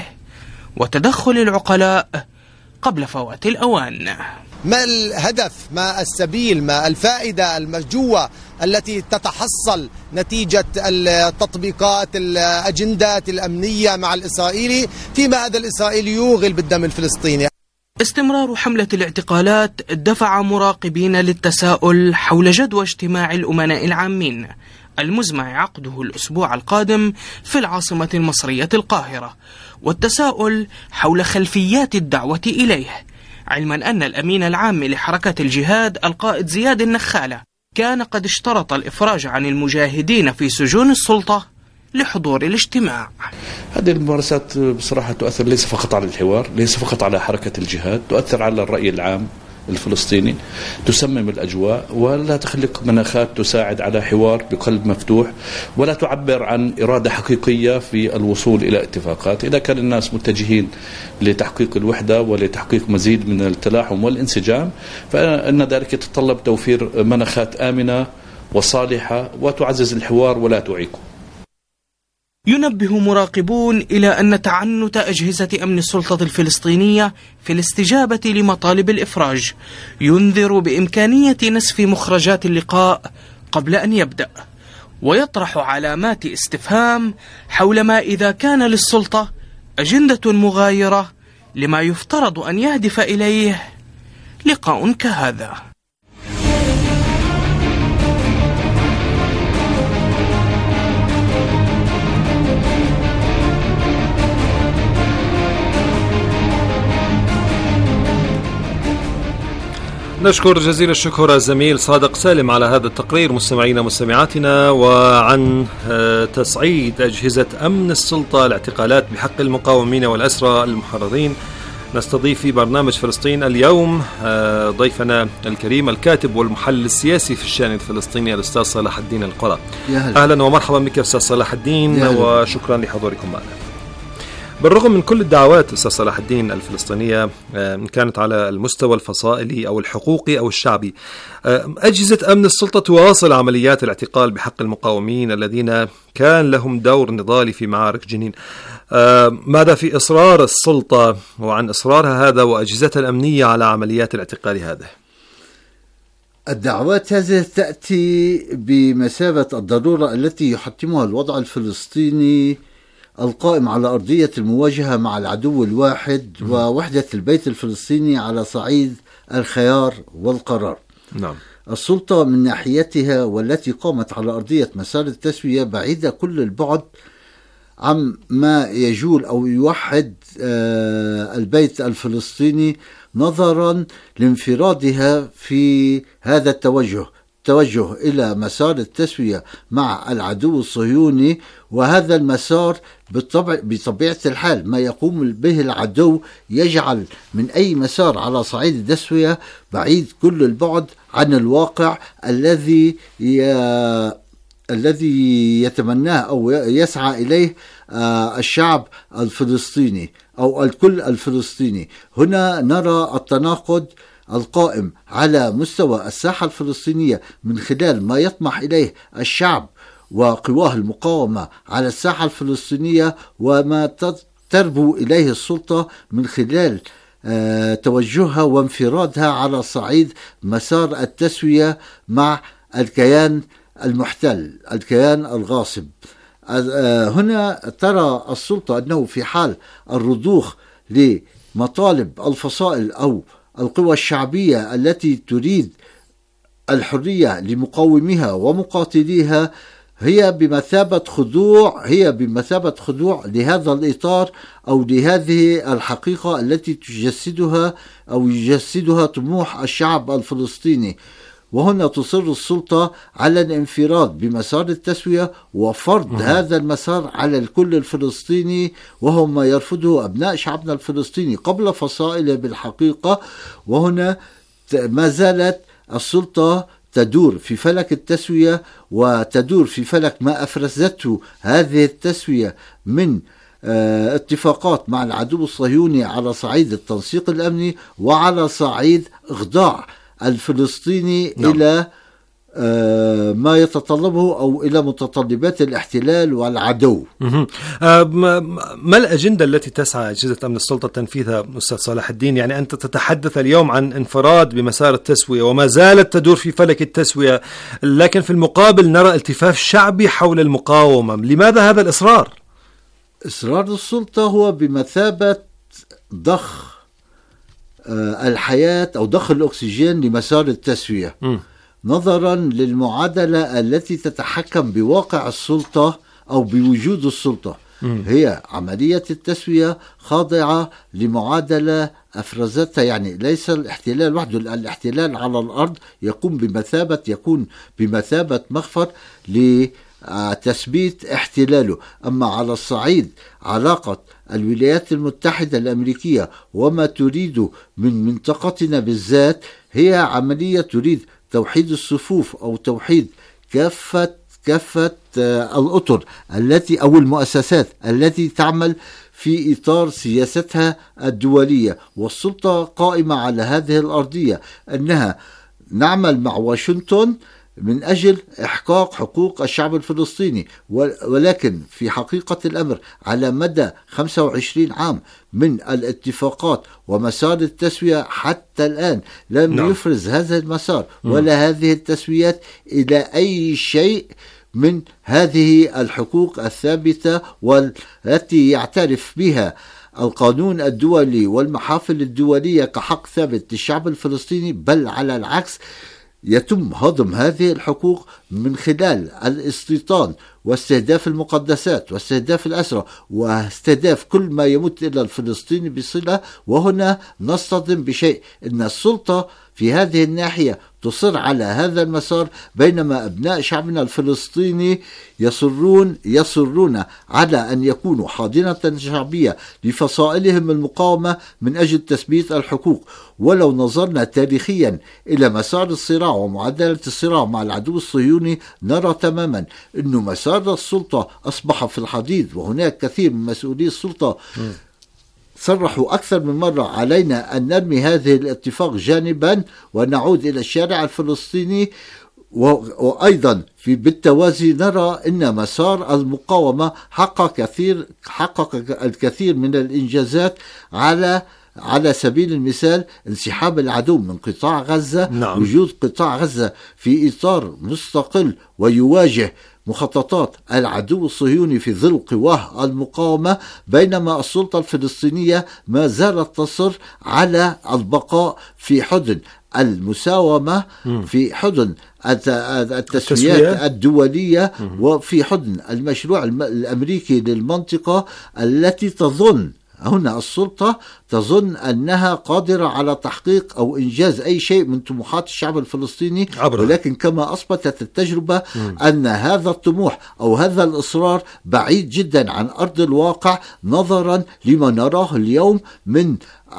وتدخل العقلاء قبل فوات الأوان. ما الهدف، ما السبيل، ما الفائدة المرجوة التي تتحصل نتيجة التطبيقات الأجندات الأمنية مع الإسرائيلي فيما هذا الإسرائيلي يوغل بالدم الفلسطيني؟ استمرار حملة الاعتقالات دفع مراقبين للتساؤل حول جدوى اجتماع الأمناء العامين المزمع عقده الأسبوع القادم في العاصمة المصرية القاهرة، والتساؤل حول خلفيات الدعوة إليه، علما أن الأمين العام لحركة الجهاد القائد زياد النخالة كان قد اشترط الإفراج عن المجاهدين في سجون السلطة لحضور الاجتماع. هذه الممارسات بصراحة تؤثر ليس فقط على الحوار، ليس فقط على حركة الجهاد، تؤثر على الرأي العام الفلسطيني، تسمم الأجواء ولا تخلق مناخات تساعد على حوار بقلب مفتوح، ولا تعبر عن إرادة حقيقية في الوصول إلى اتفاقات. إذا كان الناس متجهين لتحقيق الوحدة ولتحقيق مزيد من التلاحم والانسجام، فإن ذلك يتطلب توفير مناخات آمنة وصالحة وتعزز الحوار ولا تعيقه. ينبه مراقبون إلى أن تعنت أجهزة أمن السلطة الفلسطينية في الاستجابة لمطالب الإفراج ينذر بإمكانية نسف مخرجات اللقاء قبل أن يبدأ، ويطرح علامات استفهام حول ما إذا كان للسلطة أجندة مغايرة لما يفترض أن يهدف إليه لقاء كهذا. نشكر جزيل الشكر الزميل صادق سالم على هذا التقرير. مستمعينا مستمعاتنا، وعن تصعيد أجهزة أمن السلطة الاعتقالات بحق المقاومين والأسرى المحررين، نستضيف في برنامج فلسطين اليوم ضيفنا الكريم الكاتب والمحلل السياسي في الشأن الفلسطيني الأستاذ صلاح الدين القرى. أهلا ومرحبا بك أستاذ صلاح الدين، وشكرا لحضوركم معنا. بالرغم من كل الدعوات أستاذ صلاح الدين الفلسطينية، إن كانت على المستوى الفصائلي أو الحقوقي أو الشعبي، أجهزة أمن السلطة تواصل عمليات الاعتقال بحق المقاومين الذين كان لهم دور نضالي في معارك جنين. ماذا في إصرار السلطة وعن إصرارها هذا وأجهزتها الأمنية على عمليات الاعتقال هذا؟ الدعوات هذه تأتي بمثابة الضرورة التي يحتمها الوضع الفلسطيني القائم على أرضية المواجهة مع العدو الواحد م. ووحدة البيت الفلسطيني على صعيد الخيار والقرار. نعم. السلطة من ناحيتها والتي قامت على أرضية مسار التسوية بعيدة كل البعد عن ما يجول أو يوحد البيت الفلسطيني نظرا لانفرادها في هذا التوجه توجه إلى مسار التسوية مع العدو الصهيوني. وهذا المسار بالطبع بطبيعة الحال ما يقوم به العدو يجعل من أي مسار على صعيد التسوية بعيد كل البعد عن الواقع الذي ي... الذي يتمناه أو يسعى إليه الشعب الفلسطيني أو الكل الفلسطيني. هنا نرى التناقض القائم على مستوى الساحة الفلسطينية من خلال ما يطمح إليه الشعب وقواه المقاومة على الساحة الفلسطينية، وما تربو إليه السلطة من خلال توجهها وانفرادها على صعيد مسار التسوية مع الكيان المحتل، الكيان الغاصب. هنا ترى السلطة أنه في حال الرضوخ لمطالب الفصائل أو القوى الشعبية التي تريد الحرية لمقاوميها ومقاتليها، هي بمثابة خضوع هي بمثابة خضوع لهذا الإطار أو لهذه الحقيقة التي تجسدها أو يجسدها طموح الشعب الفلسطيني. وهنا تصر السلطة على الانفراد بمسار التسوية وفرض مم. هذا المسار على الكل الفلسطيني، وهو ما يرفضه أبناء شعبنا الفلسطيني قبل فصائله بالحقيقة. وهنا ما زالت السلطة تدور في فلك التسوية وتدور في فلك ما أفرزته هذه التسوية من اه اتفاقات مع العدو الصهيوني على صعيد التنسيق الأمني وعلى صعيد إخضاع الفلسطيني نعم. إلى آه ما يتطلبه أو إلى متطلبات الاحتلال والعدو. آه ما الأجندة التي تسعى أجهزة أمن السلطة تنفيذها أستاذ صلاح الدين؟ يعني أنت تتحدث اليوم عن انفراد بمسار التسوية وما زالت تدور في فلك التسوية، لكن في المقابل نرى التفاف شعبي حول المقاومة. لماذا هذا الإصرار؟ إصرار السلطة هو بمثابة ضخ الحياة أو ضخ الأكسجين لمسار التسوية م. نظرا للمعادلة التي تتحكم بواقع السلطة أو بوجود السلطة. م. هي عملية التسوية خاضعة لمعادلة أفرزتها، يعني ليس الاحتلال وحده، الاحتلال على الأرض يقوم بمثابة يكون بمثابة مخفر لتثبيت احتلاله. أما على الصعيد علاقة الولايات المتحدة الأمريكية وما تريد من منطقتنا بالذات هي عملية تريد توحيد الصفوف أو توحيد كافة كافة الأطر التي أو المؤسسات التي تعمل في إطار سياستها الدولية. والسلطة قائمة على هذه الأرضية أنها نعمل مع واشنطن من أجل إحقاق حقوق الشعب الفلسطيني، ولكن في حقيقة الأمر على مدى خمسة وعشرين عام من الاتفاقات ومسار التسوية حتى الآن لم نعم. يفرز هذا المسار ولا هذه التسويات إلى أي شيء من هذه الحقوق الثابتة والتي يعترف بها القانون الدولي والمحافل الدولية كحق ثابت للشعب الفلسطيني، بل على العكس يتم هضم هذه الحقوق من خلال الاستيطان واستهداف المقدسات واستهداف الأسرى واستهداف كل ما يمت إلى الفلسطيني بصلة. وهنا نصطدم بشيء، أن السلطة في هذه الناحية تصر على هذا المسار، بينما أبناء شعبنا الفلسطيني يصرون يصرون على أن يكونوا حاضنة شعبية لفصائلهم المقاومة من أجل تثبيت الحقوق. ولو نظرنا تاريخيا إلى مسار الصراع ومعادلة الصراع مع العدو الصهيوني نرى تماما أن مسار السلطة أصبح في الحضيض، وهناك كثير من مسؤولي السلطة صرحوا أكثر من مرة علينا أن نرمي هذه الاتفاق جانبا ونعود إلى الشارع الفلسطيني. وأيضا في بالتوازي نرى أن مسار المقاومة حقق كثير حقق الكثير من الإنجازات على على سبيل المثال انسحاب العدو من قطاع غزة. نعم. وجود قطاع غزة في إطار مستقل ويواجه مخططات العدو الصهيوني في ظل قواه المقاومة، بينما السلطة الفلسطينية ما زالت تصر على البقاء في حضن المساومة، في حضن التسويات الدولية، وفي حضن المشروع الأمريكي للمنطقة التي تظن هنا السلطة تظن أنها قادرة على تحقيق أو إنجاز أي شيء من طموحات الشعب الفلسطيني عبر. ولكن كما أثبتت التجربة م. أن هذا الطموح أو هذا الإصرار بعيد جدا عن أرض الواقع، نظرا لما نراه اليوم من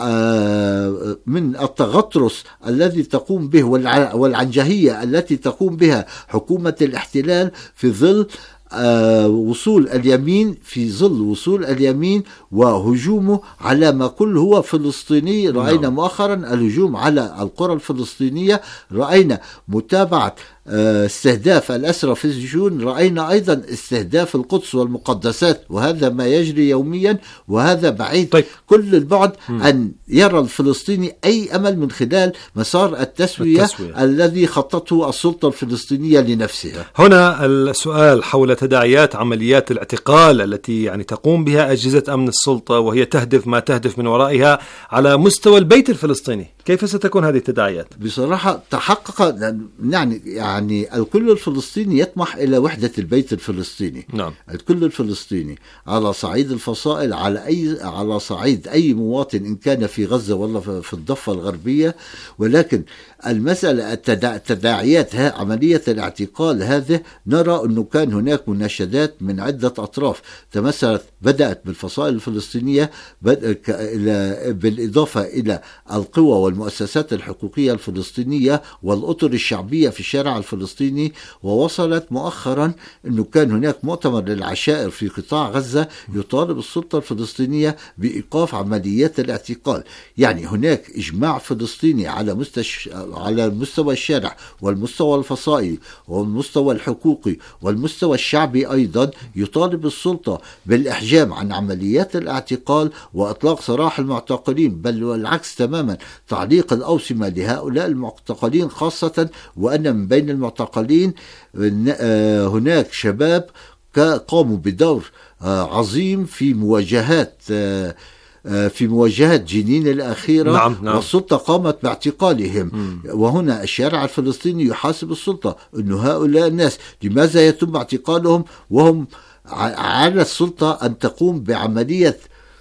آه من التغطرس الذي تقوم به والعنجهية التي تقوم بها حكومة الاحتلال في ظل آه وصول اليمين في ظل وصول اليمين وهجومه على ما كل هو فلسطيني. رأينا نعم. مؤخرا الهجوم على القرى الفلسطينية، رأينا متابعة استهداف الأسرى في السجون، رأينا أيضا استهداف القدس والمقدسات، وهذا ما يجري يوميا، وهذا بعيد طيب. كل البعد م. أن يرى الفلسطيني أي أمل من خلال مسار التسوية, التسوية الذي خطته السلطة الفلسطينية لنفسها. هنا السؤال حول تداعيات عمليات الاعتقال التي يعني تقوم بها أجهزة أمن السلطة، وهي تهدف ما تهدف من ورائها على مستوى البيت الفلسطيني، كيف ستكون هذه التداعيات؟ بصراحة تحقق يعني يعني الكل الفلسطيني يطمح إلى وحدة البيت الفلسطيني. نعم. الكل الفلسطيني على صعيد الفصائل، على أي على صعيد أي مواطن إن كان في غزة ولا في الضفة الغربية. ولكن المسألة التداعيات عملية الاعتقال هذه، نرى أنه كان هناك مناشدات من عدة أطراف تمثلت بدأت بالفصائل الفلسطينية بالإضافة إلى القوى والمؤسسات الحقوقية الفلسطينية والأطر الشعبية في الشارع الفلسطيني، ووصلت مؤخرا أنه كان هناك مؤتمر للعشائر في قطاع غزة يطالب السلطة الفلسطينية بإيقاف عمليات الاعتقال. يعني هناك إجماع فلسطيني على مستش... على مستوى الشارع والمستوى الفصائلي والمستوى الحقوقي والمستوى الشعبي أيضا يطالب السلطة بالإحجام عن عمليات الاعتقال وإطلاق سراح المعتقلين، بل والعكس تماما، تعليق الأوسمة لهؤلاء المعتقلين، خاصة وأن من بين المعتقلين هناك شباب قاموا بدور عظيم في مواجهات في مواجهة جنين الأخيرة. نعم نعم. والسلطة قامت باعتقالهم. م. وهنا الشارع الفلسطيني يحاسب السلطة أن هؤلاء الناس لماذا يتم اعتقالهم وهم على السلطة أن تقوم بعملية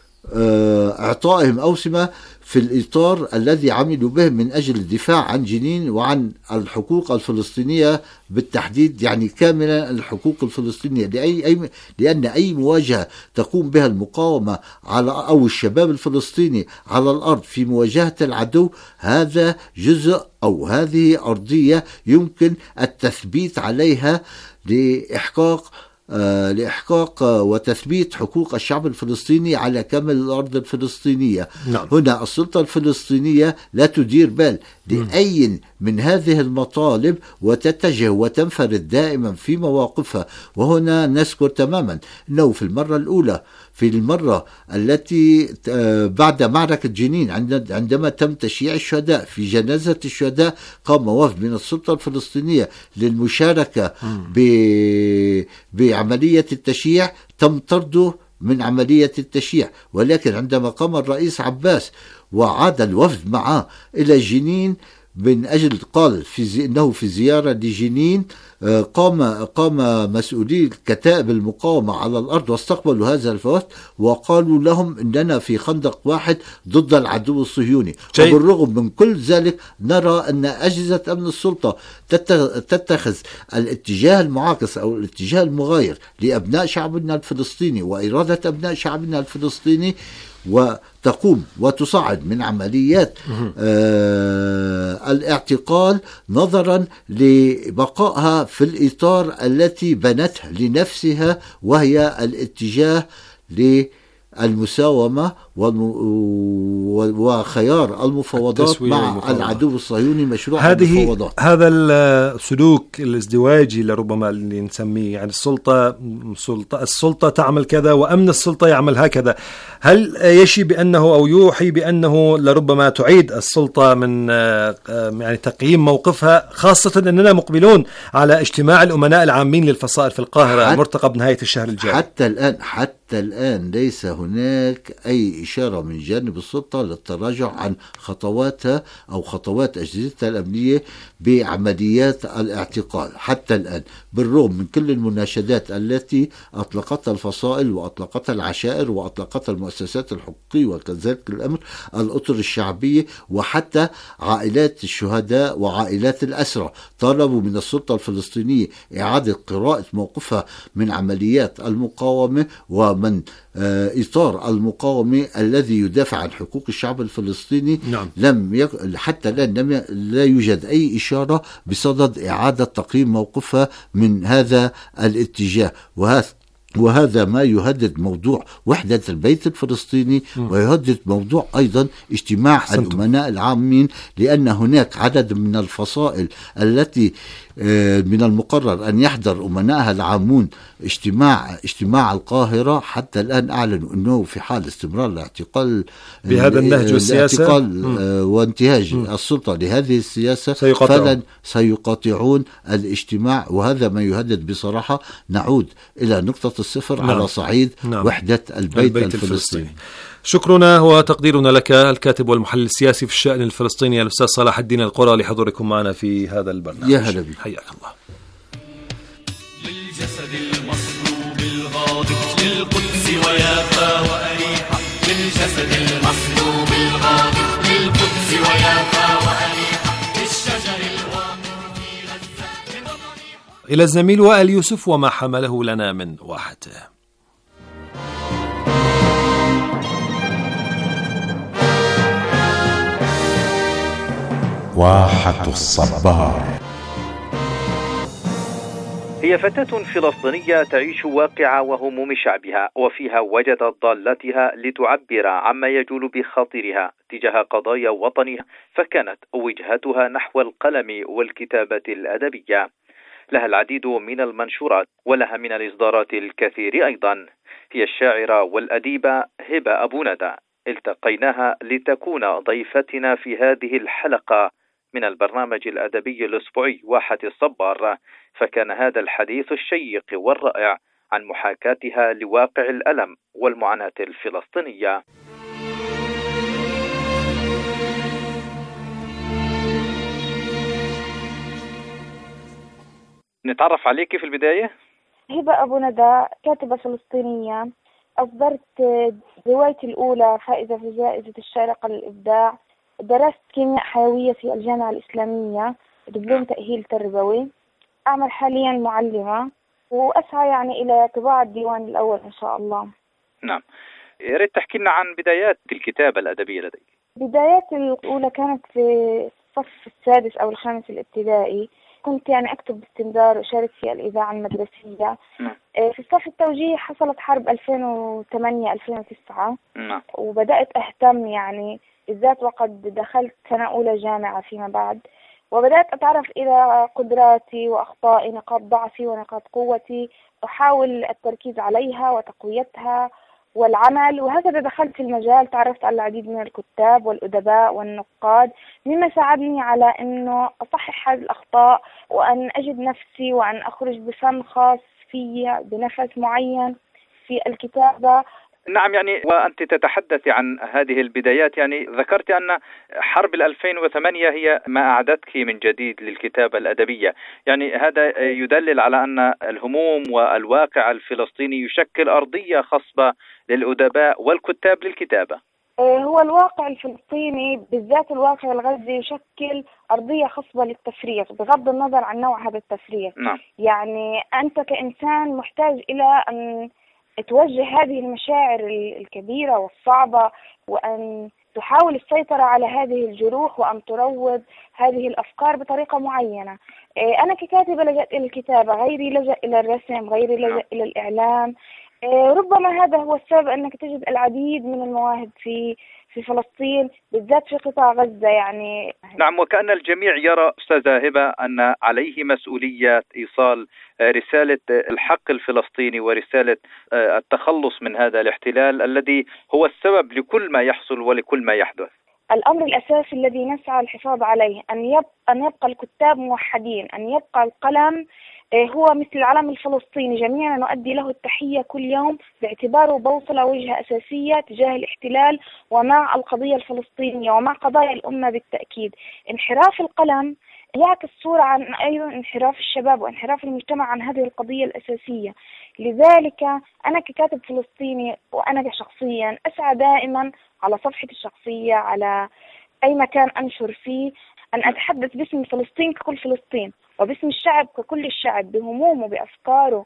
إعطائهم أوسمة في الإطار الذي عملوا به من أجل الدفاع عن جنين وعن الحقوق الفلسطينية بالتحديد، يعني كاملا الحقوق الفلسطينية، لأي أي لأن أي مواجهة تقوم بها المقاومة على أو الشباب الفلسطيني على الأرض في مواجهة العدو، هذا جزء أو هذه أرضية يمكن التثبيت عليها لإحقاق آه لإحقاق آه وتثبيت حقوق الشعب الفلسطيني على كامل الأرض الفلسطينية. نعم. هنا السلطة الفلسطينية لا تدير بال لأي من هذه المطالب وتتجه وتنفرد دائما في مواقفها. وهنا نذكر تماما أنه في المرة الأولى في المرة التي بعد معركة جنين عندما تم تشييع الشهداء في جنازة الشهداء، قام وفد من السلطة الفلسطينية للمشاركة بعملية التشييع، تم طرده من عملية التشييع. ولكن عندما قام الرئيس عباس وعاد الوفد معه إلى جنين من أجل قال في زي أنه في زيارة لجنين قام قام مسؤولي الكتائب المقاومة على الأرض واستقبلوا هذا الوفد وقالوا لهم أننا في خندق واحد ضد العدو الصهيوني. وبالرغم من كل ذلك نرى أن أجهزة أمن السلطة تتخذ الاتجاه المعاكس أو الاتجاه المغاير لأبناء شعبنا الفلسطيني وإرادة أبناء شعبنا الفلسطيني، وتقوم وتصعد من عمليات آه الاعتقال نظرا لبقائها في الإطار التي بنته لنفسها، وهي الاتجاه للمساومة وخيار المفاوضات مع المفاوضات. العدو الصهيوني مشروع هذه المفاوضات. هذا السلوك الازدواجي لربما اللي نسميه، يعني السلطة السلطة السلطة تعمل كذا وأمن السلطة يعمل هكذا، هل يشي بأنه أو يوحي بأنه لربما تعيد السلطة من يعني تقييم موقفها، خاصة أننا مقبلون على اجتماع الأمناء العامين للفصائل في القاهرة المرتقب بنهاية الشهر الجاي؟ حتى الآن حتى الآن ليس هناك أي إشارة من جانب السلطة للتراجع عن خطواتها أو خطوات أجهزتها الأمنية بعمليات الاعتقال حتى الآن، بالرغم من كل المناشدات التي أطلقتها الفصائل وأطلقتها العشائر وأطلقتها المؤسسات الحقوقية وكذلك الأمر الأطر الشعبية، وحتى عائلات الشهداء وعائلات الأسرى طالبوا من السلطة الفلسطينية إعادة قراءة موقفها من عمليات المقاومة ومن إطار المقاومة الذي يدافع عن حقوق الشعب الفلسطيني. نعم. لم يك... حتى الآن لا يوجد أي إشارة بصدد إعادة تقييم موقفها من هذا الاتجاه، وهذا وهذا ما يهدد موضوع وحدة البيت الفلسطيني م. ويهدد موضوع أيضا اجتماع حسنتم. الأمناء العامين، لأن هناك عدد من الفصائل التي من المقرر أن يحضر أمنائها العامون اجتماع اجتماع القاهرة. حتى الآن أعلنوا أنه في حال استمرار الاعتقال بهذا النهج والسياسة وانتهاج م. السلطة لهذه السياسة سيقاطعون. فلن سيقاطعون الاجتماع، وهذا ما يهدد بصراحة نعود إلى نقطة الصفر نعم. على صعيد نعم. وحدة البيت, البيت الفلسطيني, الفلسطيني. شكرنا وتقديرنا لك الكاتب والمحلل السياسي في الشأن الفلسطيني الأستاذ صلاح الدين القرى لحضوركم معنا في هذا البرنامج. يا هلا بك. حياك الله. للجسد المصلوب الغاضب للقدس ويافا وأريحا، للجسد المصلوب الغاضب للقدس ويافا وأريحا، للشجر الواقع في غزة. إلى الزميل وائل يوسف وما حمله لنا من واحته. واحة الصبار. هي فتاة فلسطينية تعيش واقع وهموم شعبها، وفيها وجدت ضالتها لتعبر عما يجول بخاطرها تجاه قضايا وطنها، فكانت وجهتها نحو القلم والكتابة الأدبية. لها العديد من المنشورات ولها من الإصدارات الكثير أيضا. هي الشاعرة والأديبة هبة أبو ندى، التقيناها لتكون ضيفتنا في هذه الحلقة من البرنامج الأدبي الأسبوعي واحة الصبار، فكان هذا الحديث الشيق والرائع عن محاكاتها لواقع الألم والمعاناة الفلسطينية. نتعرف عليك في البداية. هبة أبو ندى، كاتبة فلسطينية، أصدرت روايتي الأولى فائزة في جائزة الشارقة للإبداع. درست كيمياء حيوية في الجامعة الإسلامية، دبلوم تأهيل تربوي. أعمل حاليا معلمة وأسعى يعني إلى طباعة الديوان الأول إن شاء الله. نعم، يا ريت تحكي لنا عن بدايات الكتابة الأدبية لديك. بداياتي الأولى كانت في الصف السادس أو الخامس الابتدائي، كنت يعني أكتب باستمرار وأشارك في الإذاعة المدرسية. نعم. في الصف التوجيهي حصلت حرب ألفين وثمانية ألفين وتسعة. نعم. وبدأت أهتم يعني بالذات وقد دخلت سنة أولى جامعة فيما بعد، وبدأت أتعرف إلى قدراتي وأخطائي، نقاط ضعفي ونقاط قوتي، أحاول التركيز عليها وتقويتها والعمل، وهكذا دخلت في المجال. تعرفت على العديد من الكتاب والأدباء والنقاد، مما ساعدني على أنه أصحح هذه الأخطاء وأن أجد نفسي وأن أخرج بفن خاص في بنفس معين في الكتابة. نعم، يعني وأنت تتحدث عن هذه البدايات، يعني ذكرت أن حرب ألفين وثمانية هي ما أعدتك من جديد للكتابة الأدبية، يعني هذا يدلل على أن الهموم والواقع الفلسطيني يشكل أرضية خصبة للأدباء والكتاب للكتابة. هو الواقع الفلسطيني بالذات الواقع الغزي يشكل أرضية خصبة للتفريغ بغض النظر عن نوع هذا التفريغ. نعم. يعني أنت كإنسان محتاج إلى أن توجه هذه المشاعر الكبيرة والصعبة، وأن تحاول السيطرة على هذه الجروح، وأن تروض هذه الأفكار بطريقة معينة. أنا ككاتبة لجأت إلى الكتابة، غيري لجأ إلى الرسم، غيري لجأ إلى الإعلام. ربما هذا هو السبب أنك تجد العديد من المواهب في في فلسطين بالذات في قطاع غزة. يعني نعم، وكأن الجميع يرى أستاذة هبة أن عليه مسؤولية إيصال رسالة الحق الفلسطيني ورسالة التخلص من هذا الاحتلال الذي هو السبب لكل ما يحصل ولكل ما يحدث. الأمر الأساسي الذي نسعى الحفاظ عليه أن يبقى, أن يبقى الكتاب موحدين، أن يبقى القلم هو مثل العلم الفلسطيني، جميعا نؤدي له التحية كل يوم باعتباره بوصلة وجهة أساسية تجاه الاحتلال ومع القضية الفلسطينية ومع قضايا الأمة بالتأكيد. انحراف القلم يعكس صورة عن أيضا انحراف الشباب وانحراف المجتمع عن هذه القضية الأساسية. لذلك أنا ككاتب فلسطيني وأنا شخصيا أسعى دائما على صفحتي الشخصية، على أي مكان أنشر فيه، أن أتحدث باسم فلسطين ككل فلسطين، وباسم الشعب ككل الشعب، بهمومه، بأفكاره،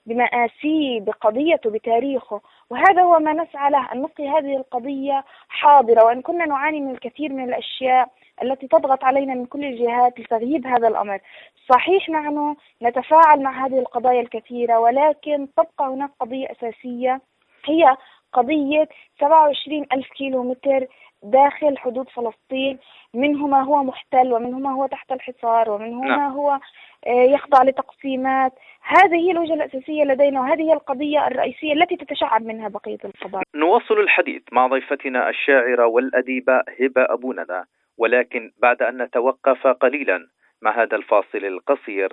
بمآسيه، بقضيته، بتاريخه. وهذا هو ما نسعى له، أن نبقي هذه القضية حاضرة، وأن كنا نعاني من الكثير من الأشياء التي تضغط علينا من كل الجهات لتغييب هذا الأمر. صحيح نحن نتفاعل مع هذه القضايا الكثيرة، ولكن تبقى هناك قضية أساسية هي قضية سبعة وعشرين ألف كيلو متر داخل حدود فلسطين، منه ما هو محتل ومنه ما هو تحت الحصار ومنه ما هو يخضع لتقسيمات. هذه هي الوجهة الأساسية لدينا، وهذه هي القضية الرئيسية التي تتشعب منها بقية القضايا. نواصل الحديث مع ضيفتنا الشاعرة والأديبة هبة أبو ندى، ولكن بعد أن نتوقف قليلا مع هذا الفاصل القصير.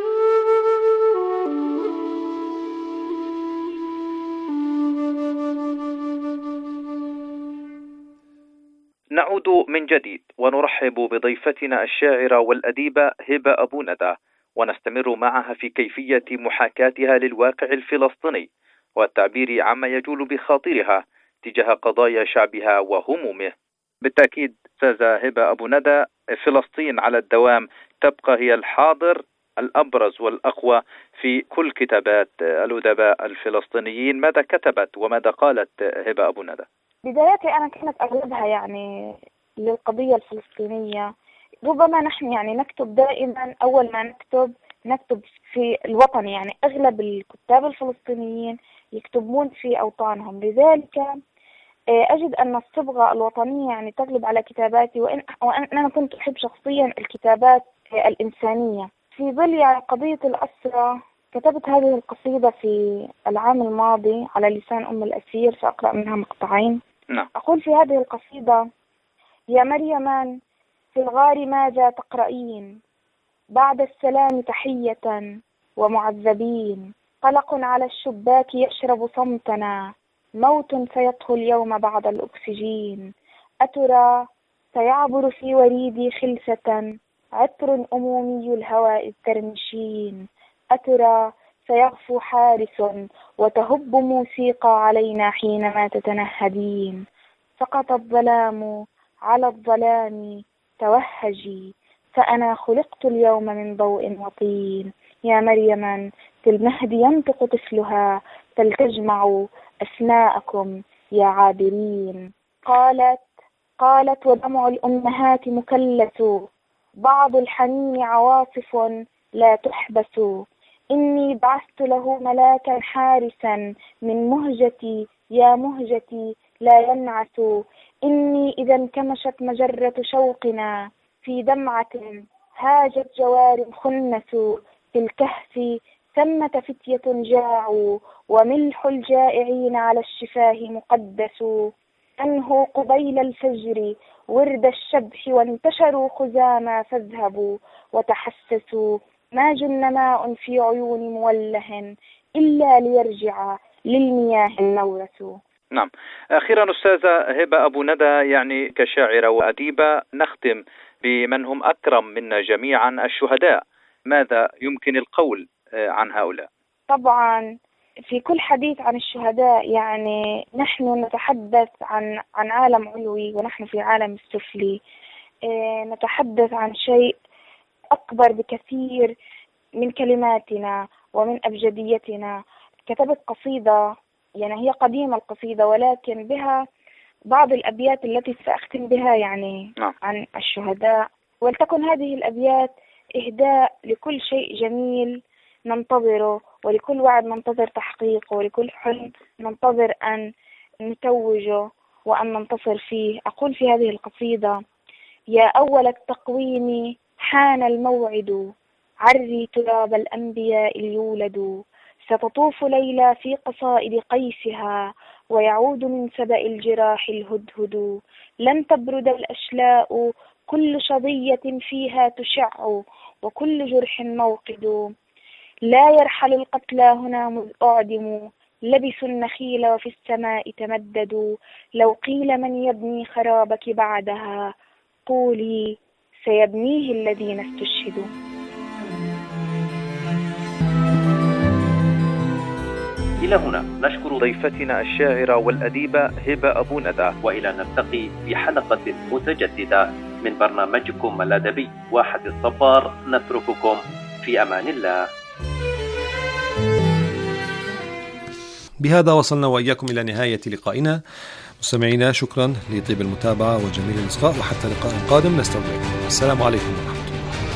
نعود من جديد ونرحب بضيفتنا الشاعرة والأديبة هبة أبو ندى، ونستمر معها في كيفية محاكاتها للواقع الفلسطيني والتعبير عما يجول بخاطرها تجاه قضايا شعبها وهمومه. بالتأكيد أستاذة هبة أبو ندى، فلسطين على الدوام تبقى هي الحاضر الأبرز والأقوى في كل كتابات الأدباء الفلسطينيين. ماذا كتبت وماذا قالت هبة أبو ندى؟ بداياتي أنا كانت أغلبها يعني للقضية الفلسطينية. ربما نحن يعني نكتب دائما، أول ما نكتب نكتب في الوطن، يعني أغلب الكتاب الفلسطينيين يكتبون في أوطانهم. لذلك أجد أن الصبغة الوطنية يعني تغلب على كتاباتي، وإن وأنا كنت أحب شخصيا الكتابات الإنسانية. في ظل يعني قضية الأسرة كتبت هذه القصيدة في العام الماضي على لسان أم الأسير، سأقرأ منها مقطعين. نعم. أقول في هذه القصيدة: يا مريم في الغار ماذا تقرأين؟ بعد السلام تحية ومعذبين، قلق على الشباك يشرب صمتنا، موت سيطهو اليوم بعد الأكسجين، أترى سيعبر في وريدي خلسة، عطر أمومي الهواء الترمشين، أترى سيغفو حارس وتهب موسيقى علينا حينما تتنهدين، سقط الظلام على الظلام توهجي، فأنا خلقت اليوم من ضوء وطين، يا مريم في المهد ينطق طفلها، فلتجمع أسماءكم يا عابرين. قالت قالت ودمع الأمهات مكلس، بعض الحنين عواصف لا تحبس، إني بعثت له ملاكا حارسا من مهجتي يا مهجتي لا ينعس، إني إذا انكمشت مجرة شوقنا في دمعة هاجت جوار خنس، في الكهف ثمة فتية جاعوا وملح الجائعين على الشفاه مقدس، أنهوا قبيل الفجر ورد الشبح وانتشروا خزاما فاذهبوا وتحسسوا، ما جن ماء في عيون موله إلا ليرجع للمياه النورس. نعم. أخيرا أستاذة هبة أبو ندى، يعني كشاعرة وأديبة، نختم بمن هم أكرم منا جميعا، الشهداء. ماذا يمكن القول عن هؤلاء؟ طبعا في كل حديث عن الشهداء يعني نحن نتحدث عن عن عالم علوي ونحن في عالم السفلي. اه نتحدث عن شيء أكبر بكثير من كلماتنا ومن أبجديتنا. كتبت قصيدة يعني هي قديمة القصيدة، ولكن بها بعض الأبيات التي سأختم بها يعني نعم. عن الشهداء. ولتكن هذه الأبيات إهداء لكل شيء جميل ننتظره، ولكل وعد ننتظر تحقيقه، ولكل حلم ننتظر أن نتوجه وأن ننتصر فيه. أقول في هذه القصيدة: يا أول التقويم حان الموعد، عري تراب الأنبياء اليولد، ستطوف ليلى في قصائد قيسها، ويعود من سبأ الجراح الهدهد. لن تبرد الأشلاء، كل شظية فيها تشع، وكل جرح موقد. لا يرحل القتلى هنا مذ أعدموا، لبسوا النخيل وفي السماء تمددوا. لو قيل من يبني خرابك بعدها، قولي سيبنيه الذين استشهدوا. إلى هنا نشكر ضيفتنا الشاعرة والأديبة هبة أبو ندى، وإلى نلتقي في حلقة متجددة من برنامجكم الأدبي واحد الصبار. نترككم في أمان الله. بهذا وصلنا وإياكم إلى نهاية لقائنا. مستمعينا، شكرا لطيب المتابعة وجميل الإصغاء، وحتى لقاء قادم نستودعكم. السلام عليكم ورحمة الله.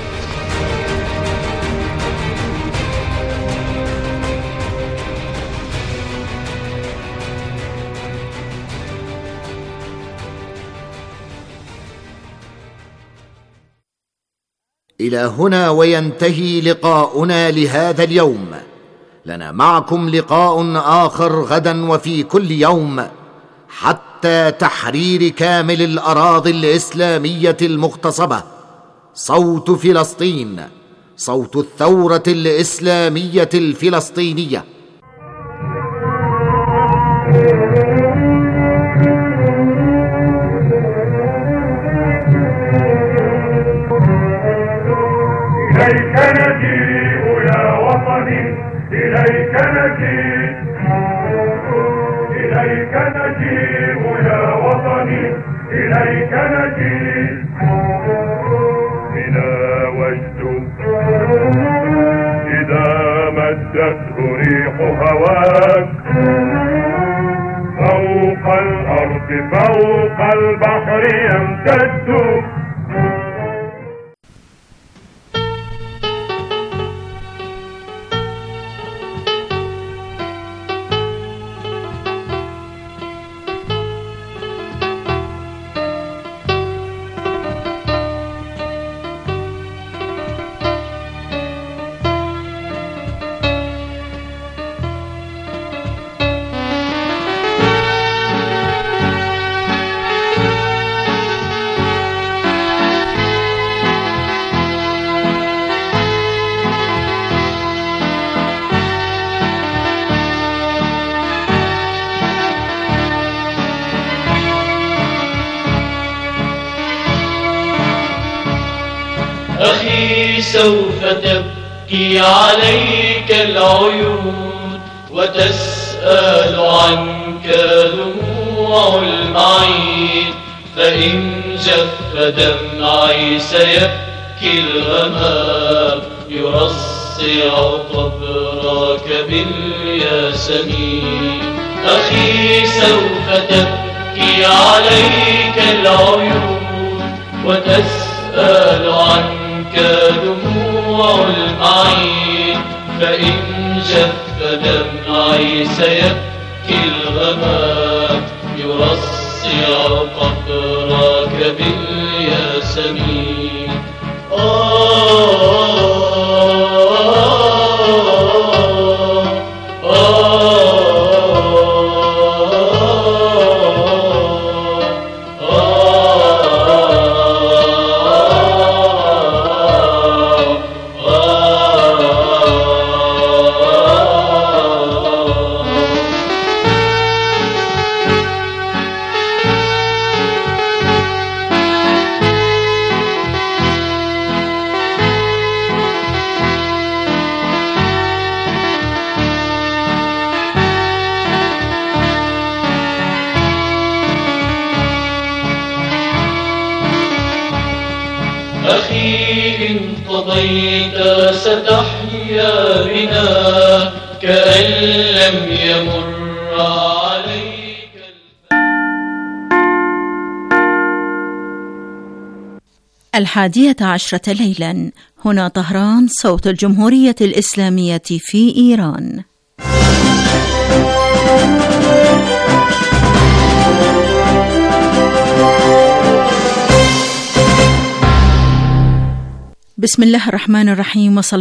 إلى هنا وينتهي لقاؤنا لهذا اليوم. لنا معكم لقاء آخر غدا وفي كل يوم، حتى تحرير كامل الأراضي الإسلامية المغتصبة. صوت فلسطين، صوت الثورة الإسلامية الفلسطينية. إليك نجيء يا وطني، إليك نجيء، إليك نجيء يا وطني، إليك نجيء. بنا وجد إذا مدته ريح هواك، فوق الأرض فوق البحر يمتد. أخي سوف تبكي عليك العيون، وتسأل عنك دموع المعين، فإن جف دمعي سيبكي الغمام، يرصع قبرك بالياسمين. أخي سوف تبكي عليك العيون، وتسأل عنك دموع المعين، فإن جف دمعي سيبكي الغمام، يرصع قبرك بالياسمين. آه بقيت ستحيا بنا كأن لم يمر عليك. الحادية عشرة ليلا. هنا طهران، صوت الجمهورية الإسلامية في إيران. بسم الله الرحمن الرحيم، وصلى